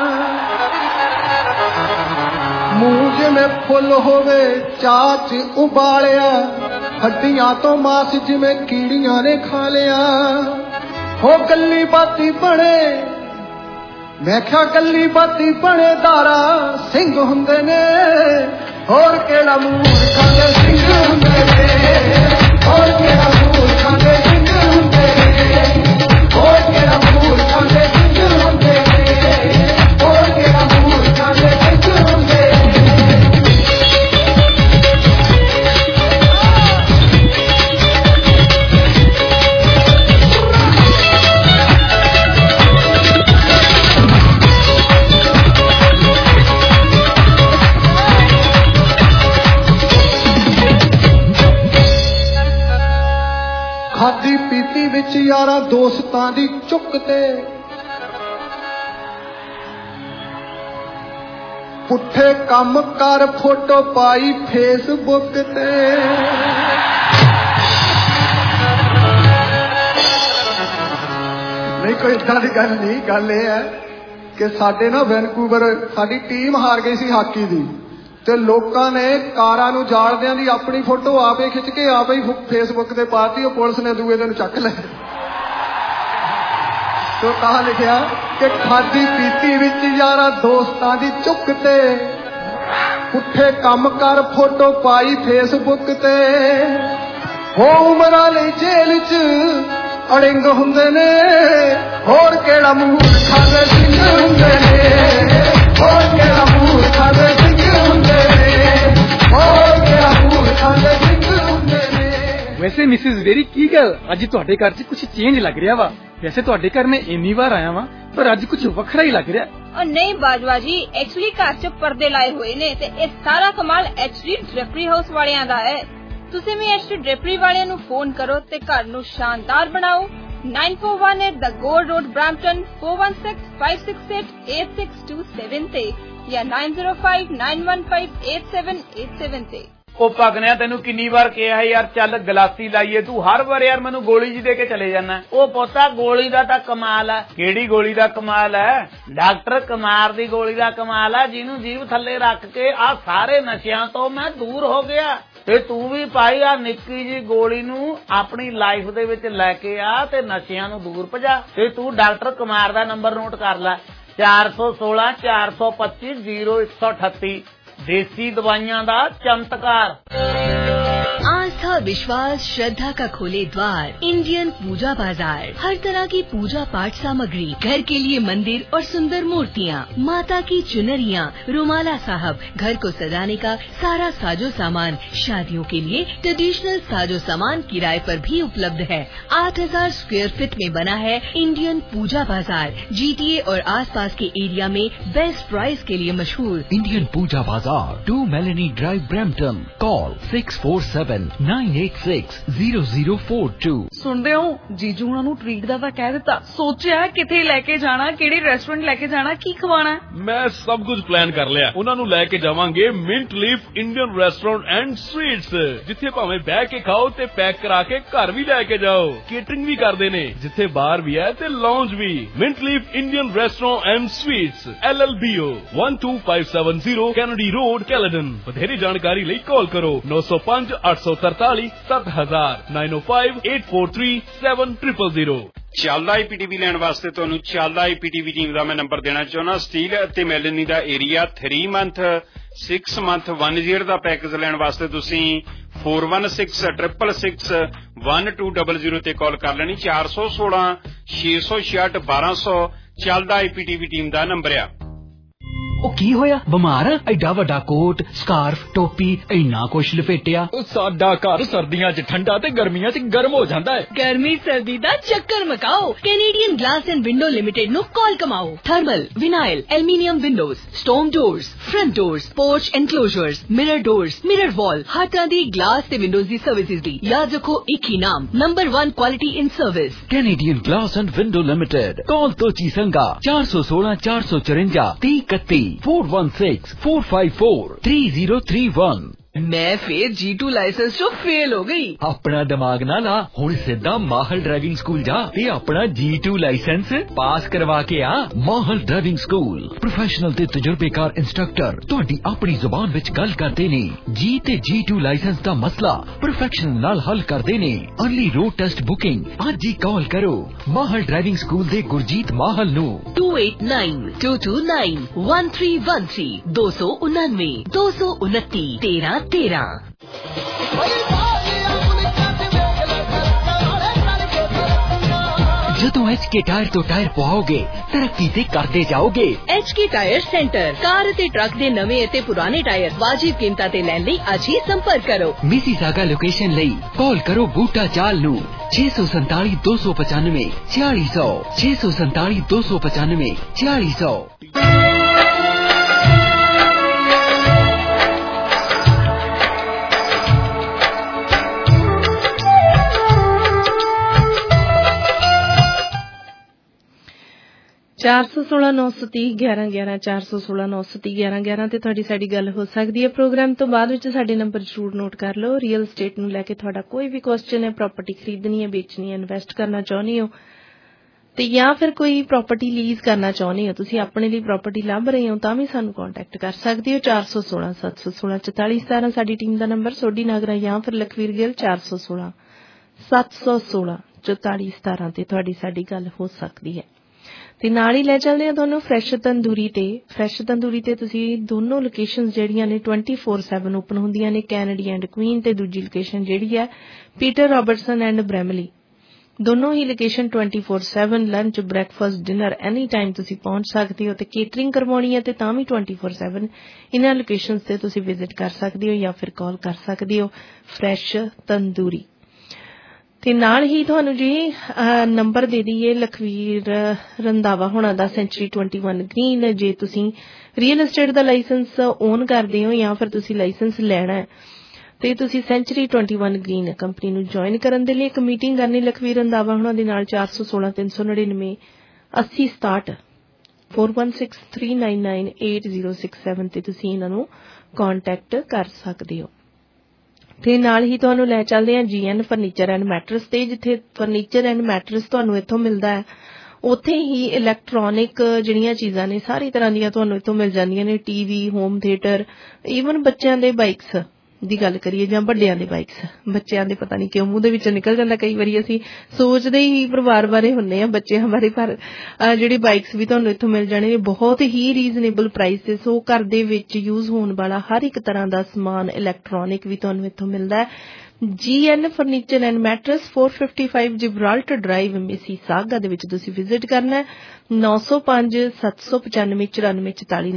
T: मुंह जिमें फुल होवे चाह च उबालिया, हड्डियां तो मास जिमें कीड़ियां ने खा लिया। हो गल्ली बाती बने, मैं क्या गल्ली बाती बने दारा सिंह हुंदे ने, होर केड़ा मूर्खां दे सिंग हुंदे ने, होर केड़ा मूर्खां दे सिंग हुंदे ने, होर केड़ा मूर्खां दे सिंग हुंदे ने, होर केड़ा मूर्खां दे सिंग हुंदे ने। खादी पीती विच यारा दोस्तां दी चुकते, पुठे कम कर फोटो पाई फेसबुक ते। नहीं कोई इदां दी गल नहीं, गल ये है कि साडे ना वैनकूवर साडी टीम हार गई सी हाकी दी, ते लोकां ने कारां नूं जालदियां दी अपनी फोटो आपे खिच के आपे ही फेसबुक ते पाती, पुलिस ने दूए दिन चक लै। तो कहा लिखिया कि खादी पीती विच यारा दोस्तां दी चुकते, पुठे कम कर फोटो पाई फेसबुक ते। हो उमरां लई जेल च अड़िंग हुंदे ने, होर केड़ा मूर्खां दे सिंग हुंदे ने, होर केड़ा मूर्खां दे सिंग हुंदे ने, होर केड़ा मूर्खां दे सिंग हुंदे ने।
U: वैसे मिसिस वेरी की गल अज तुहाडे घर च कुछ चेंज लग रहा वा। वैसे तुहाडे घर में इन्नी बार आया वा पर अज कुछ वखरा ही लग रहा।
V: और नहीं बाजवा जी, एक्चुअली घर च पर्दे लाए हुए ने ते ये सारा कमाल एचडी ड्रेपरी हाउस वालियां दा है।
A: ਤੁਸੀਂ ਵੀ ਐਸਟੀ ਡ੍ਰੇਪਰੀ ਵਾਲਿਆਂ ਨੂੰ ਫੋਨ ਕਰੋ ਤੇ ਘਰ ਨੂੰ ਸ਼ਾਨਦਾਰ ਬਣਾਓ। 9418 The Gold Road, Brampton, 4165688627 ਤੇ ਜਾਂ 9059158787 ਤੇ।
V: ਉਹ ਪਗਨਿਆ ਤੈਨੂੰ ਕਿੰਨੀ ਵਾਰ ਕਿਹਾ ਯਾਰ ਚੱਲ ਗਲਾਸੀ ਲਾਈਏ, ਤੂੰ ਹਰ ਵਾਰ ਯਾਰ ਮੈਨੂੰ ਗੋਲੀ ਜੀ ਦੇ ਕੇ ਚਲੇ ਜਾਣਾ। ਉਹ ਪੋਤਾ ਗੋਲੀ ਦਾ ਤਾਂ ਕਮਾਲ ਹੈ। ਕਿਹੜੀ ਗੋਲੀ ਦਾ ਕਮਾਲ ਹੈ? ਡਾਕਟਰ ਕੁਮਾਰ ਦੀ ਗੋਲੀ ਦਾ ਕਮਾਲ ਹੈ, ਜਿਹਨੂੰ ਜੀਭ ਥੱਲੇ ਰੱਖ ਕੇ ਆ ਸਾਰੇ ਨਸ਼ਿਆਂ ਤੋਂ ਮੈਂ ਦੂਰ ਹੋ ਗਿਆ। ਤੇ ਤੂੰ ਵੀ ਭਾਈ ਆ ਨਿੱਕੀ ਜੀ ਗੋਲੀ ਨੂੰ ਆਪਣੀ ਲਾਈਫ ਦੇ ਵਿੱਚ ਲੈ ਕੇ ਆ ਤੇ ਨਸ਼ਿਆਂ ਨੂੰ ਦੂਰ ਭਜਾ। ਤੇ ਤੂੰ ਡਾਕਟਰ ਕੁਮਾਰ ਦਾ ਨੰਬਰ ਨੋਟ ਕਰ ਲੈ, 416 425 0138। देसी दवाइयां दा चमत्कार।
J: आस्था, विश्वास, श्रद्धा का खोले द्वार इंडियन पूजा बाजार। हर तरह की पूजा पाठ सामग्री, घर के लिए मंदिर और सुंदर मूर्तियाँ, माता की चुनरियाँ, रुमाला साहब, घर को सजाने का सारा साजो सामान, शादियों के लिए ट्रेडिशनल साजो सामान किराए पर भी उपलब्ध है। 8000 स्क्वायर फीट में बना है इंडियन पूजा बाजार। GTA और आसपास के एरिया में बेस्ट प्राइस के लिए मशहूर
I: इंडियन पूजा बाजार, 2 Melanie Drive, Brampton। Call 6479860042।
W: ਸੁਣਦੇ ਹੋ ਜੀਜੂ ਹੁਣਾਂ ਨੂੰ ਟ੍ਰੀਟ ਦਾ ਤਾਂ ਕਹਿ ਦਿੱਤਾ, ਸੋਚਿਆ ਕਿੱਥੇ ਲੈ ਕੇ ਜਾਣਾ, ਕਿਹੜੇ ਰੈਸਟੋਰੈਂਟ ਲੈ ਕੇ ਜਾਣਾ, ਕੀ ਖਵਾਣਾ।
B: ਮੈਂ ਸਭ ਕੁਝ ਪਲਾਨ ਕਰ ਲਿਆ। ਉਹਨਾਂ ਨੂੰ ਲੈ ਕੇ ਜਾਵਾਂਗੇ mint leaf Indian restaurant and sweets, ਜਿੱਥੇ ਭਾਵੇਂ ਬਹਿ ਕੇ ਖਾਓ ਤੇ ਪੈਕ ਕਰਾ ਕੇ ਘਰ ਵੀ ਲੈ ਕੇ ਜਾਓ। ਕੇਟਰਿੰਗ ਵੀ ਕਰਦੇ ਨੇ, ਜਿੱਥੇ ਬਾਰ ਵੀ ਹੈ ਤੇ ਲਾਉਂਜ ਵੀ। Mint leaf Indian restaurant and sweets, LLBO 12570 Kennedy road, Caledon. बधेरी जानकारी ਲਈ कॉल करो 905 843 7000 905 843 7000।
X: ਚੱਲਦਾ IPTV ਲੈਣ ਵਾਸਤੇ ਤੁਹਾਨੂੰ ਚੱਲਦਾ IPTV ਟੀਮ ਦਾ ਮੈਂ ਨੰਬਰ ਦੇਣਾ ਚਾਹੁੰਦਾ। ਸਟੀਲ ਅਤੇ ਮੈਲਨੀ ਦਾ ਏਰੀਆ 3 ਮੰਥ 6 ਮੰਥ 1 ਈਅਰ ਦਾ ਪੈਕੇਜ ਲੈਣ ਵਾਸਤੇ ਤੁਸੀਂ 4166661200 ਤੇ ਕਾਲ ਕਰ ਲੈਣੀ। 416 666 1200 ਚੱਲਦਾ IPTV ਟੀਮ ਦਾ ਨੰਬਰ ਆ।
I: ਉਹ ਕੀ ਹੋਇਆ? ਬਿਮਾਰ ਆ? ਐਡਾ ਵੱਡਾ ਕੋਟ, ਸਕਾਰਫ, ਟੋਪੀ, ਇੰਨਾ ਕੁਛ ਲਪੇਟਿਆ।
H: ਸਾਡਾ ਘਰ ਸਰਦੀਆਂ 'ਚ ਠੰਡਾ ਤੇ ਗਰਮੀਆਂ 'ਚ ਗਰਮ ਹੋ ਜਾਂਦਾ ਹੈ।
J: गर्मी सर्दी दा चक्कर मकाओ। Canadian glass and window limited नु कॉल कमाओ। Thermal, vinyl, aluminium windows, storm doors, front doors, porch enclosures, mirror doors, mirror wall, हर तरह दी ग्लास ते विंडोज दी सर्विसेज दी। याद रखो एक ही नाम, number 1 quality in service,
I: Canadian glass and window limited. Call तो चीसंगा 416 454 3031 416 454 3031।
J: मैं फिर G2 लाइसेंस तो फेल हो गई।
I: अपना दिमाग ना ला, हुण सिद्धा माहल ड्राइविंग स्कूल जा ते अपना G2 लाइसेंस पास करवा के आ। माहल ड्राइविंग स्कूल प्रोफेशनल ते तजुर्बेकार इंस्ट्रक्टर तुहाडी अपनी जुबान विच गल करदे ने। G ते G2 लाइसेंस दा मसला प्रोफेशनल नाल हल करदे ने। अर्ली रोड टेस्ट बुकिंग आज ही कॉल करो माहल ड्राइविंग स्कूल दे गुरजीत माहल नु
J: 2892291313 299 229 13 13।
I: ਜਦੋਂ HK ਟਾਇਰ ਤੋਂ ਟਾਇਰ ਪਵਾਓਗੇ ਤਰੱਕੀ ਤੇ ਕਰਦੇ ਜਾਓਗੇ।
J: HK ਟਾਇਰ ਸੈਂਟਰ, ਕਾਰ ਅਤੇ ਟਰੱਕ ਦੇ ਨਵੇਂ ਅਤੇ ਪੁਰਾਣੇ ਟਾਇਰ ਵਾਜਿਬ ਕੀਮਤਾਂ ਤੇ ਲੈਣ ਲਈ ਅੱਜ ਹੀ ਸੰਪਰਕ ਕਰੋ।
I: ਮਿਸੀਸਾਗਾ ਲੋਕੇਸ਼ਨ ਲਈ ਕਾਲ ਕਰੋ ਬੂਟਾ ਚਾਲ ਨੂੰ 647 295 4600 647 295 4600।
Q: ਚਾਰ 416-930-1111 416-930-1111 ਤੇ ਤੁਹਾਡੀ ਸਾਡੀ ਗੱਲ ਹੋ ਸਕਦੀ ਹੈ। ਪ੍ਰੋਗਰਾਮ ਤੋਂ ਬਾਅਦ ਵਿੱਚ ਸਾਡੇ ਨੰਬਰ ਜ਼ਰੂਰ ਨੋਟ ਕਰ ਲਓ। ਰੀਅਲ ਸਟੇਟ ਨੂੰ ਲੈ ਕੇ ਤੁਹਾਡਾ ਕੋਈ ਵੀ ਕੁਐਸਚਨ ਹੈ, ਪ੍ਰਾਪਰਟੀ ਖਰੀਦਣੀ ਹੈ, ਵੇਚਣੀ ਹੈ, ਇਨਵੈਸਟ ਕਰਨਾ ਚਾਹੁੰਦੇ ਹੋ ਤੇ ਜਾਂ ਫਿਰ ਕੋਈ ਪ੍ਰਾਪਰਟੀ ਲੀਜ਼ ਕਰਨਾ ਚਾਹੁੰਦੇ ਹੋ, ਤੁਸੀਂ ਆਪਣੇ ਲਈ ਪ੍ਰਾਪਰਟੀ ਲੱਭ ਰਹੇ ਹੋ ਤਾਂ ਵੀ ਸਾਨੂੰ ਕੰਟੈਕਟ ਕਰ ਸਕਦੇ ਹੋ। 416 716 4417 ਸਾਡੀ ਟੀਮ ਦਾ ਨੰਬਰ। ਸੋਢੀ ਨਾਗਰਾ ਜਾਂ ਫਿਰ ਲਖਵੀਰ ਗਿੱਲ 416 716 4417 ਤੇ ਤੁਹਾਡੀ ਸਾਡੀ ਗੱਲ ਹੋ ਸਕਦੀ ਹੈ। ਤੇ ਨਾਲ ਹੀ ਲੈ ਚੱਲਦੇ ਹਾਂ ਤੁਹਾਨੂੰ ਫਰੈਸ਼ ਤੰਦੂਰੀ ਤੇ। ਫਰੈਸ਼ ਤੰਦੂਰੀ ਤੇ ਤੁਸੀਂ ਦੋਨੋਂ ਲੋਕੇਸ਼ਨਸ ਜਿਹੜੀਆਂ ਨੇ 24/7 ਓਪਨ ਹੁੰਦੀਆਂ ਨੇ। ਕੈਨੇਡੀ ਐਂਡ ਕੁਈਨ ਤੇ ਦੂਜੀ ਲੋਕੇਸ਼ਨ ਜਿਹੜੀ ਹੈ ਪੀਟਰ ਰਾਬਰਟਸਨ ਐਂਡ ਬ੍ਰੈਮਲੀ। ਦੋਨੋਂ ਹੀ location 24/7 lunch, breakfast, dinner any time ਤੁਸੀਂ ਪਹੁੰਚ ਸਕਦੇ ਹੋ। ਤੇ ਕੇਟਰਿੰਗ ਕਰਵਾਉਣੀ ਹੈ ਤੇ ਤਾਂ ਵੀ 24/7 ਇਹਨਾਂ ਲੋਕੇਸ਼ਨਸ ਤੇ ਤੁਸੀਂ ਵਿਜ਼ਿਟ ਕਰ ਸਕਦੇ ਹੋ ਜਾਂ ਫਿਰ ਕਾਲ ਕਰ ਸਕਦੇ ਹੋ ਫਰੈਸ਼ ਤੰਦੂਰੀ। ਤੇ ਨਾਲ ਹੀ ਤੁਹਾਨੂੰ ਜੀ ਨੰਬਰ ਦੇ ਦਈਏ ਲਖਵੀਰ ਰੰਧਾਵਾ ਹੋਣਾ ਦਾ ਸੈਂਚਰੀ 21 ਗ੍ਰੀਨ। ਜੇ ਤੁਸੀਂ ਰੀਅਲ ਐਸਟੇਟ ਦਾ ਲਾਇਸੈਂਸ ਓਨ ਕਰਦੇ ਹੋ ਜਾਂ ਫਿਰ ਤੁਸੀਂ ਲਾਇਸੈਂਸ ਲੈਣਾ ਹੈ ਤੇ ਤੁਸੀਂ ਸੈਂਚਰੀ 21 ਗ੍ਰੀਨ ਕੰਪਨੀ ਨੂੰ ਜੁਆਇਨ ਕਰਨ ਦੇ ਲਈ ਇੱਕ ਮੀਟਿੰਗ ਕਰਨੀ ਲਖਵੀਰ ਰੰਧਾਵਾ ਹੁਣਾਂ ਦੇ ਨਾਲ 416 399 8067 4163998067 ਤੇ ਤੁਸੀਂ ਇਹਨਾਂ ਨੂੰ ਕੰਟੈਕਟ ਕਰ ਸਕਦੇ ਹੋ। ਤੇ ਨਾਲ ਹੀ ਤੁਹਾਨੂੰ ਲੈ ਚੱਲਦੇ ਹਾਂ GN ਫਰਨੀਚਰ ਐਂਡ ਮੈਟਰਸ ਤੇ, ਜਿੱਥੇ ਫਰਨੀਚਰ ਐਂਡ ਮੈਟਰਸ ਤੁਹਾਨੂੰ ਇੱਥੋਂ ਮਿਲਦਾ ਹੈ, ਉੱਥੇ ਹੀ ਇਲੈਕਟ੍ਰੋਨਿਕ ਜਿਹੜੀਆਂ ਚੀਜ਼ਾਂ ਨੇ ਸਾਰੀ ਤਰ੍ਹਾਂ ਦੀਆਂ ਤੁਹਾਨੂੰ ਇੱਥੋਂ ਮਿਲ ਜਾਂਦੀਆਂ ਨੇ। TV, ਹੋਮ ਥੀਏਟਰ, ਈਵਨ ਬੱਚਿਆਂ ਦੇ ਬਾਈਕਸ ਦੀ ਗੱਲ ਕਰੀਏ ਜਾਂ ਵੱਡਿਆਂ ਦੇ ਬਾਈਕਸ, ਬੱਚਿਆਂ ਦੇ ਪਤਾ ਨਹੀਂ ਕਿਉਂ ਮੂੰਹ ਦੇ ਵਿੱਚੋਂ ਨਿਕਲ ਜਾਂਦਾ, ਕਈ ਵਾਰੀ ਅਸੀਂ ਸੋਚਦੇ ਹੀ ਪਰਿਵਾਰ ਬਾਰੇ ਹੁੰਦੇ ਆ, ਬੱਚਿਆਂ ਬਾਰੇ, ਪਰ ਜਿਹੜੀ ਬਾਈਕਸ ਵੀ ਤੁਹਾਨੂੰ ਇੱਥੋਂ ਮਿਲ ਜਾਣੇ ਬਹੁਤ ਹੀ ਰੀਜ਼ਨੇਬਲ ਪ੍ਰਾਈਸ ਤੇ। ਸੋ ਘਰ ਦੇ ਵਿੱਚ ਯੂਜ਼ ਹੋਣ ਵਾਲਾ ਹਰ ਇੱਕ ਤਰ੍ਹਾਂ ਦਾ ਸਮਾਨ ਇਲੈਕਟ੍ਰੋਨਿਕ ਵੀ ਤੁਹਾਨੂੰ ਇੱਥੋਂ ਮਿਲਦਾ ਹੈ। GN furniture and mattress 455 Gibraltar drive, Mississauga ਦੇ ਵਿੱਚ ਤੁਸੀਂ ਵਿਜ਼ਿਟ ਕਰਨਾ। 905 795 9444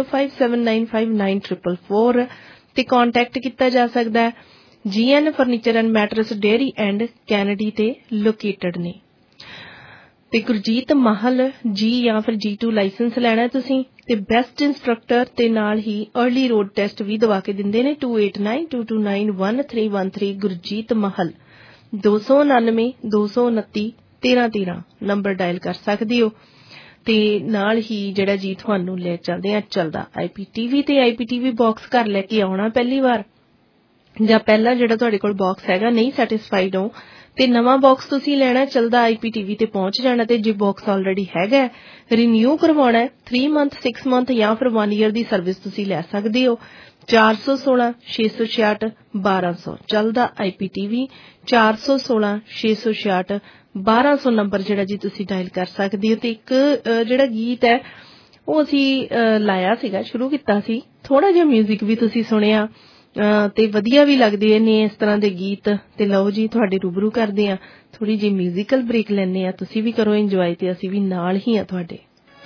Q: 9057959444 ਤੇ ਕੰਟੈਕਟ ਕੀਤਾ ਜਾ ਸਕਦਾ ਹੈ। GN furniture and mattress Derry and Kennedy ਤੇ ਲੋਕੇਟਡ ਨੇ। ਤੇ ਗੁਰਜੀਤ ਮਾਹਲ G ਜਾਂ ਫਿਰ G2 ਲਾਇਸੈਂਸ ਲੈਣਾ ਤੁਸੀਂ, ਤੇ ਬੈਸਟ ਇੰਸਟ੍ਰਕਟਰ ਤੇ ਨਾਲ ਹੀ अर्ਲੀ ਰੋਡ ਟੈਸਟ ਵੀ ਦਵਾ ਕੇ ਦਿੰਦੇ ਨੇ। 2892291313 ਗੁਰਜੀਤ ਮਾਹਲ, 299 229 1313 ਨੰਬਰ ਡਾਇਲ ਕਰ ਸਕਦੇ ਹੋ। ਤੇ ਨਾਲ ਹੀ ਜਿਹੜਾ ਜੀ ਤੁਹਾਨੂੰ ਲੈ ਚੱਲਦੇ ਆ ਚੱਲਦਾ IPTV ਤੇ IPTV ਬਾਕਸ ਘਰ ਲੈ ਕੇ ਆਉਣਾ ਪਹਿਲੀ ਵਾਰ, ਜਾਂ ਪਹਿਲਾਂ ਜਿਹੜਾ ਤੁਹਾਡੇ ਕੋਲ ਬਾਕਸ ਹੈਗਾ ਨਹੀਂ ਸੈਟਿਸਫਾਈਡ ਹੋ ਤੇ ਨਵਾਂ ਬਾਕਸ ਤੁਸੀਂ ਲੈਣਾ, ਚੱਲਦਾ IPTV ਤੇ ਪਹੁੰਚ ਜਾਣਾ। ਤੇ ਜੇ ਬਾਕਸ ਆਲਰੇਡੀ ਹੈਗਾ ਰੀਨਿਊ ਕਰਵਾਉਣਾ 3 ਮੰਥ 6 ਮੰਥ ਜਾਂ ਫਿਰ 1 ਈਅਰ ਦੀ ਸਰਵਿਸ ਤੁਸੀਂ ਲੈ ਸਕਦੇ ਹੋ। 416 666 1200 ਚੱਲਦਾ IPTV 416 666 1200 ਨੰਬਰ ਜਿਹੜਾ ਜੀ ਤੁਸੀਂ ਡਾਇਲ ਕਰ ਸਕਦੇ ਹੋ। ਤੇ ਇੱਕ ਜਿਹੜਾ ਗੀਤ ਹੈ ਉਹ ਅਸੀਂ ਲਾਇਆ ਸੀਗਾ, ਸ਼ੁਰੂ ਕੀਤਾ ਸੀ, ਥੋੜਾ ਜਿਹਾ ਮਿਊਜ਼ਿਕ ਵੀ ਤੁਸੀਂ ਸੁਣਿਆ ਤੇ ਵਧੀਆ ਵੀ ਲੱਗਦੇ ਨੇ ਇਸ ਤਰ੍ਹਾਂ ਦੇ ਗੀਤ। ਤੇ ਲਓ ਜੀ ਤੁਹਾਡੇ ਰੂਬਰੂ ਕਰਦੇ ਆ, ਥੋੜੀ ਜਿਹੀ ਮਿਊਜ਼ੀਕਲ ਬ੍ਰੇਕ ਲੈਂਦੇ ਆ, ਤੁਸੀਂ ਵੀ ਕਰੋ ਇੰਜੋਏ ਤੇ ਅਸੀਂ ਵੀ ਨਾਲ ਹੀ ਆ ਤੁਹਾਡੇ।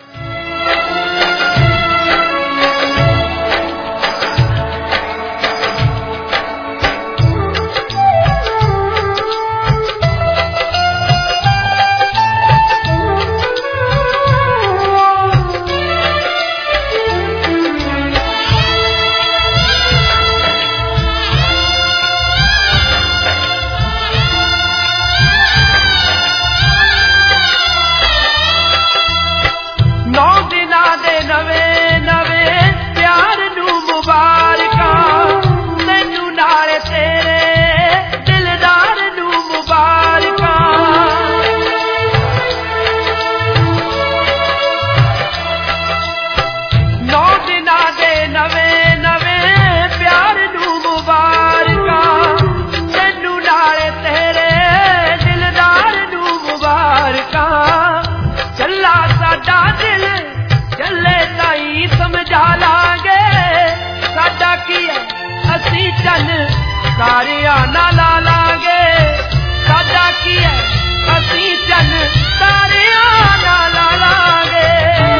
P: ਸਾਰਿਆਂ ਨਾਲ ਲਾ ਲਾਂਗੇ, ਸਾਡਾ ਕੀ ਹੈ ਅਸੀਂ ਚੰਨ ਸਾਰਿਆਂ ਨਾਲ ਲਾ ਲਾਂਗੇ।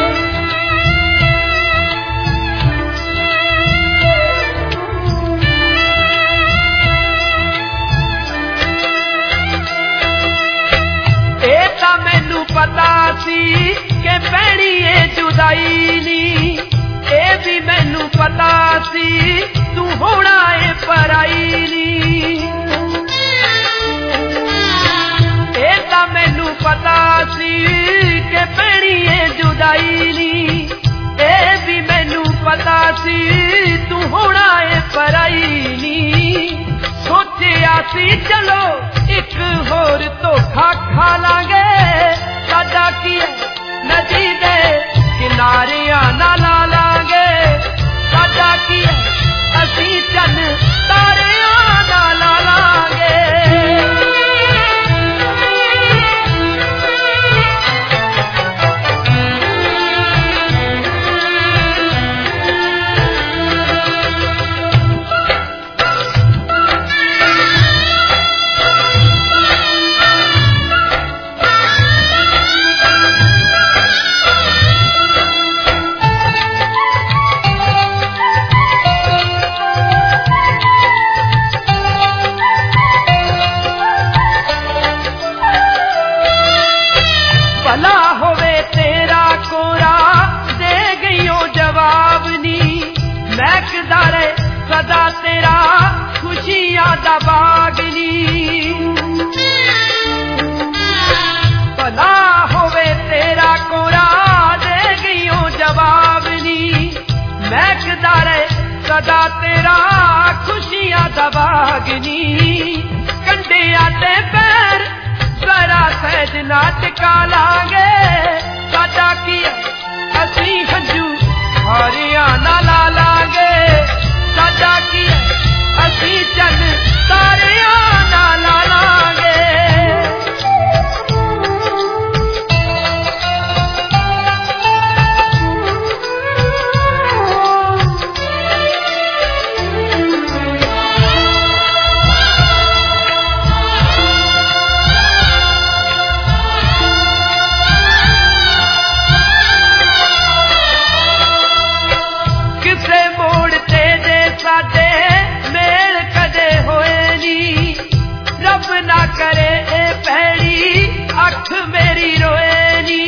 P: ਇਹ ਤਾਂ ਮੈਨੂੰ ਪਤਾ ਸੀ ਕਿ ਪੈਣੀ ਏ ਜੁਦਾਈ ਨੀ, ਇਹ ਵੀ ਮੈਨੂੰ ਪਤਾ ਸੀ ਤੂੰ ਹੋਣਾ ਏ ਪਰਾਈ ਨੀ। ਇਹ ਤਾਂ ਮੈਨੂੰ ਪਤਾ ਸੀ ਕਿ ਪੈਣੀ ਏ ਜੁਦਾਈ ਨੀ, ਇਹ ਵੀ ਮੈਨੂੰ ਪਤਾ ਸੀ ਤੂੰ ਹੋਣਾ ਏ ਪਰਾਈ ਨੀ। ਸੋਚਿਆ ਸੀ ਚਲੋ ਇੱਕ ਹੋਰ ਧੋਖਾ ਖਾ ਲਾਂਗੇ, ਸਾਡਾ ਕੀ ਹੈ ਨਦੀ ਦੇ ਕਿਨਾਰਿਆਂ ਨਾਲ ਲਾ ਲਾਂਗੇ, ਸਾਡਾ ਕੀ ਹੈ ਅਸੀਂ ਚੰਨ ਤਾਰਿਆਂ ਨਾਲ ਲਾ ਲਾਂਗੇ। खुशियां दा बाग नी भला होवे तेरा कोरा दे गईओ जवाब नी महकदा रहे सदा तेरा खुशियां दा बाग नी कंडिया ते पैर जरा सहज ना टिका लांगे साडा की असी हंजू हारिया ना ला लांगे साडा की असी चल तारिया ना ला लांगे साडे मेल कदे होए नी रब ना करे ए भैड़ी अख मेरी रोए नी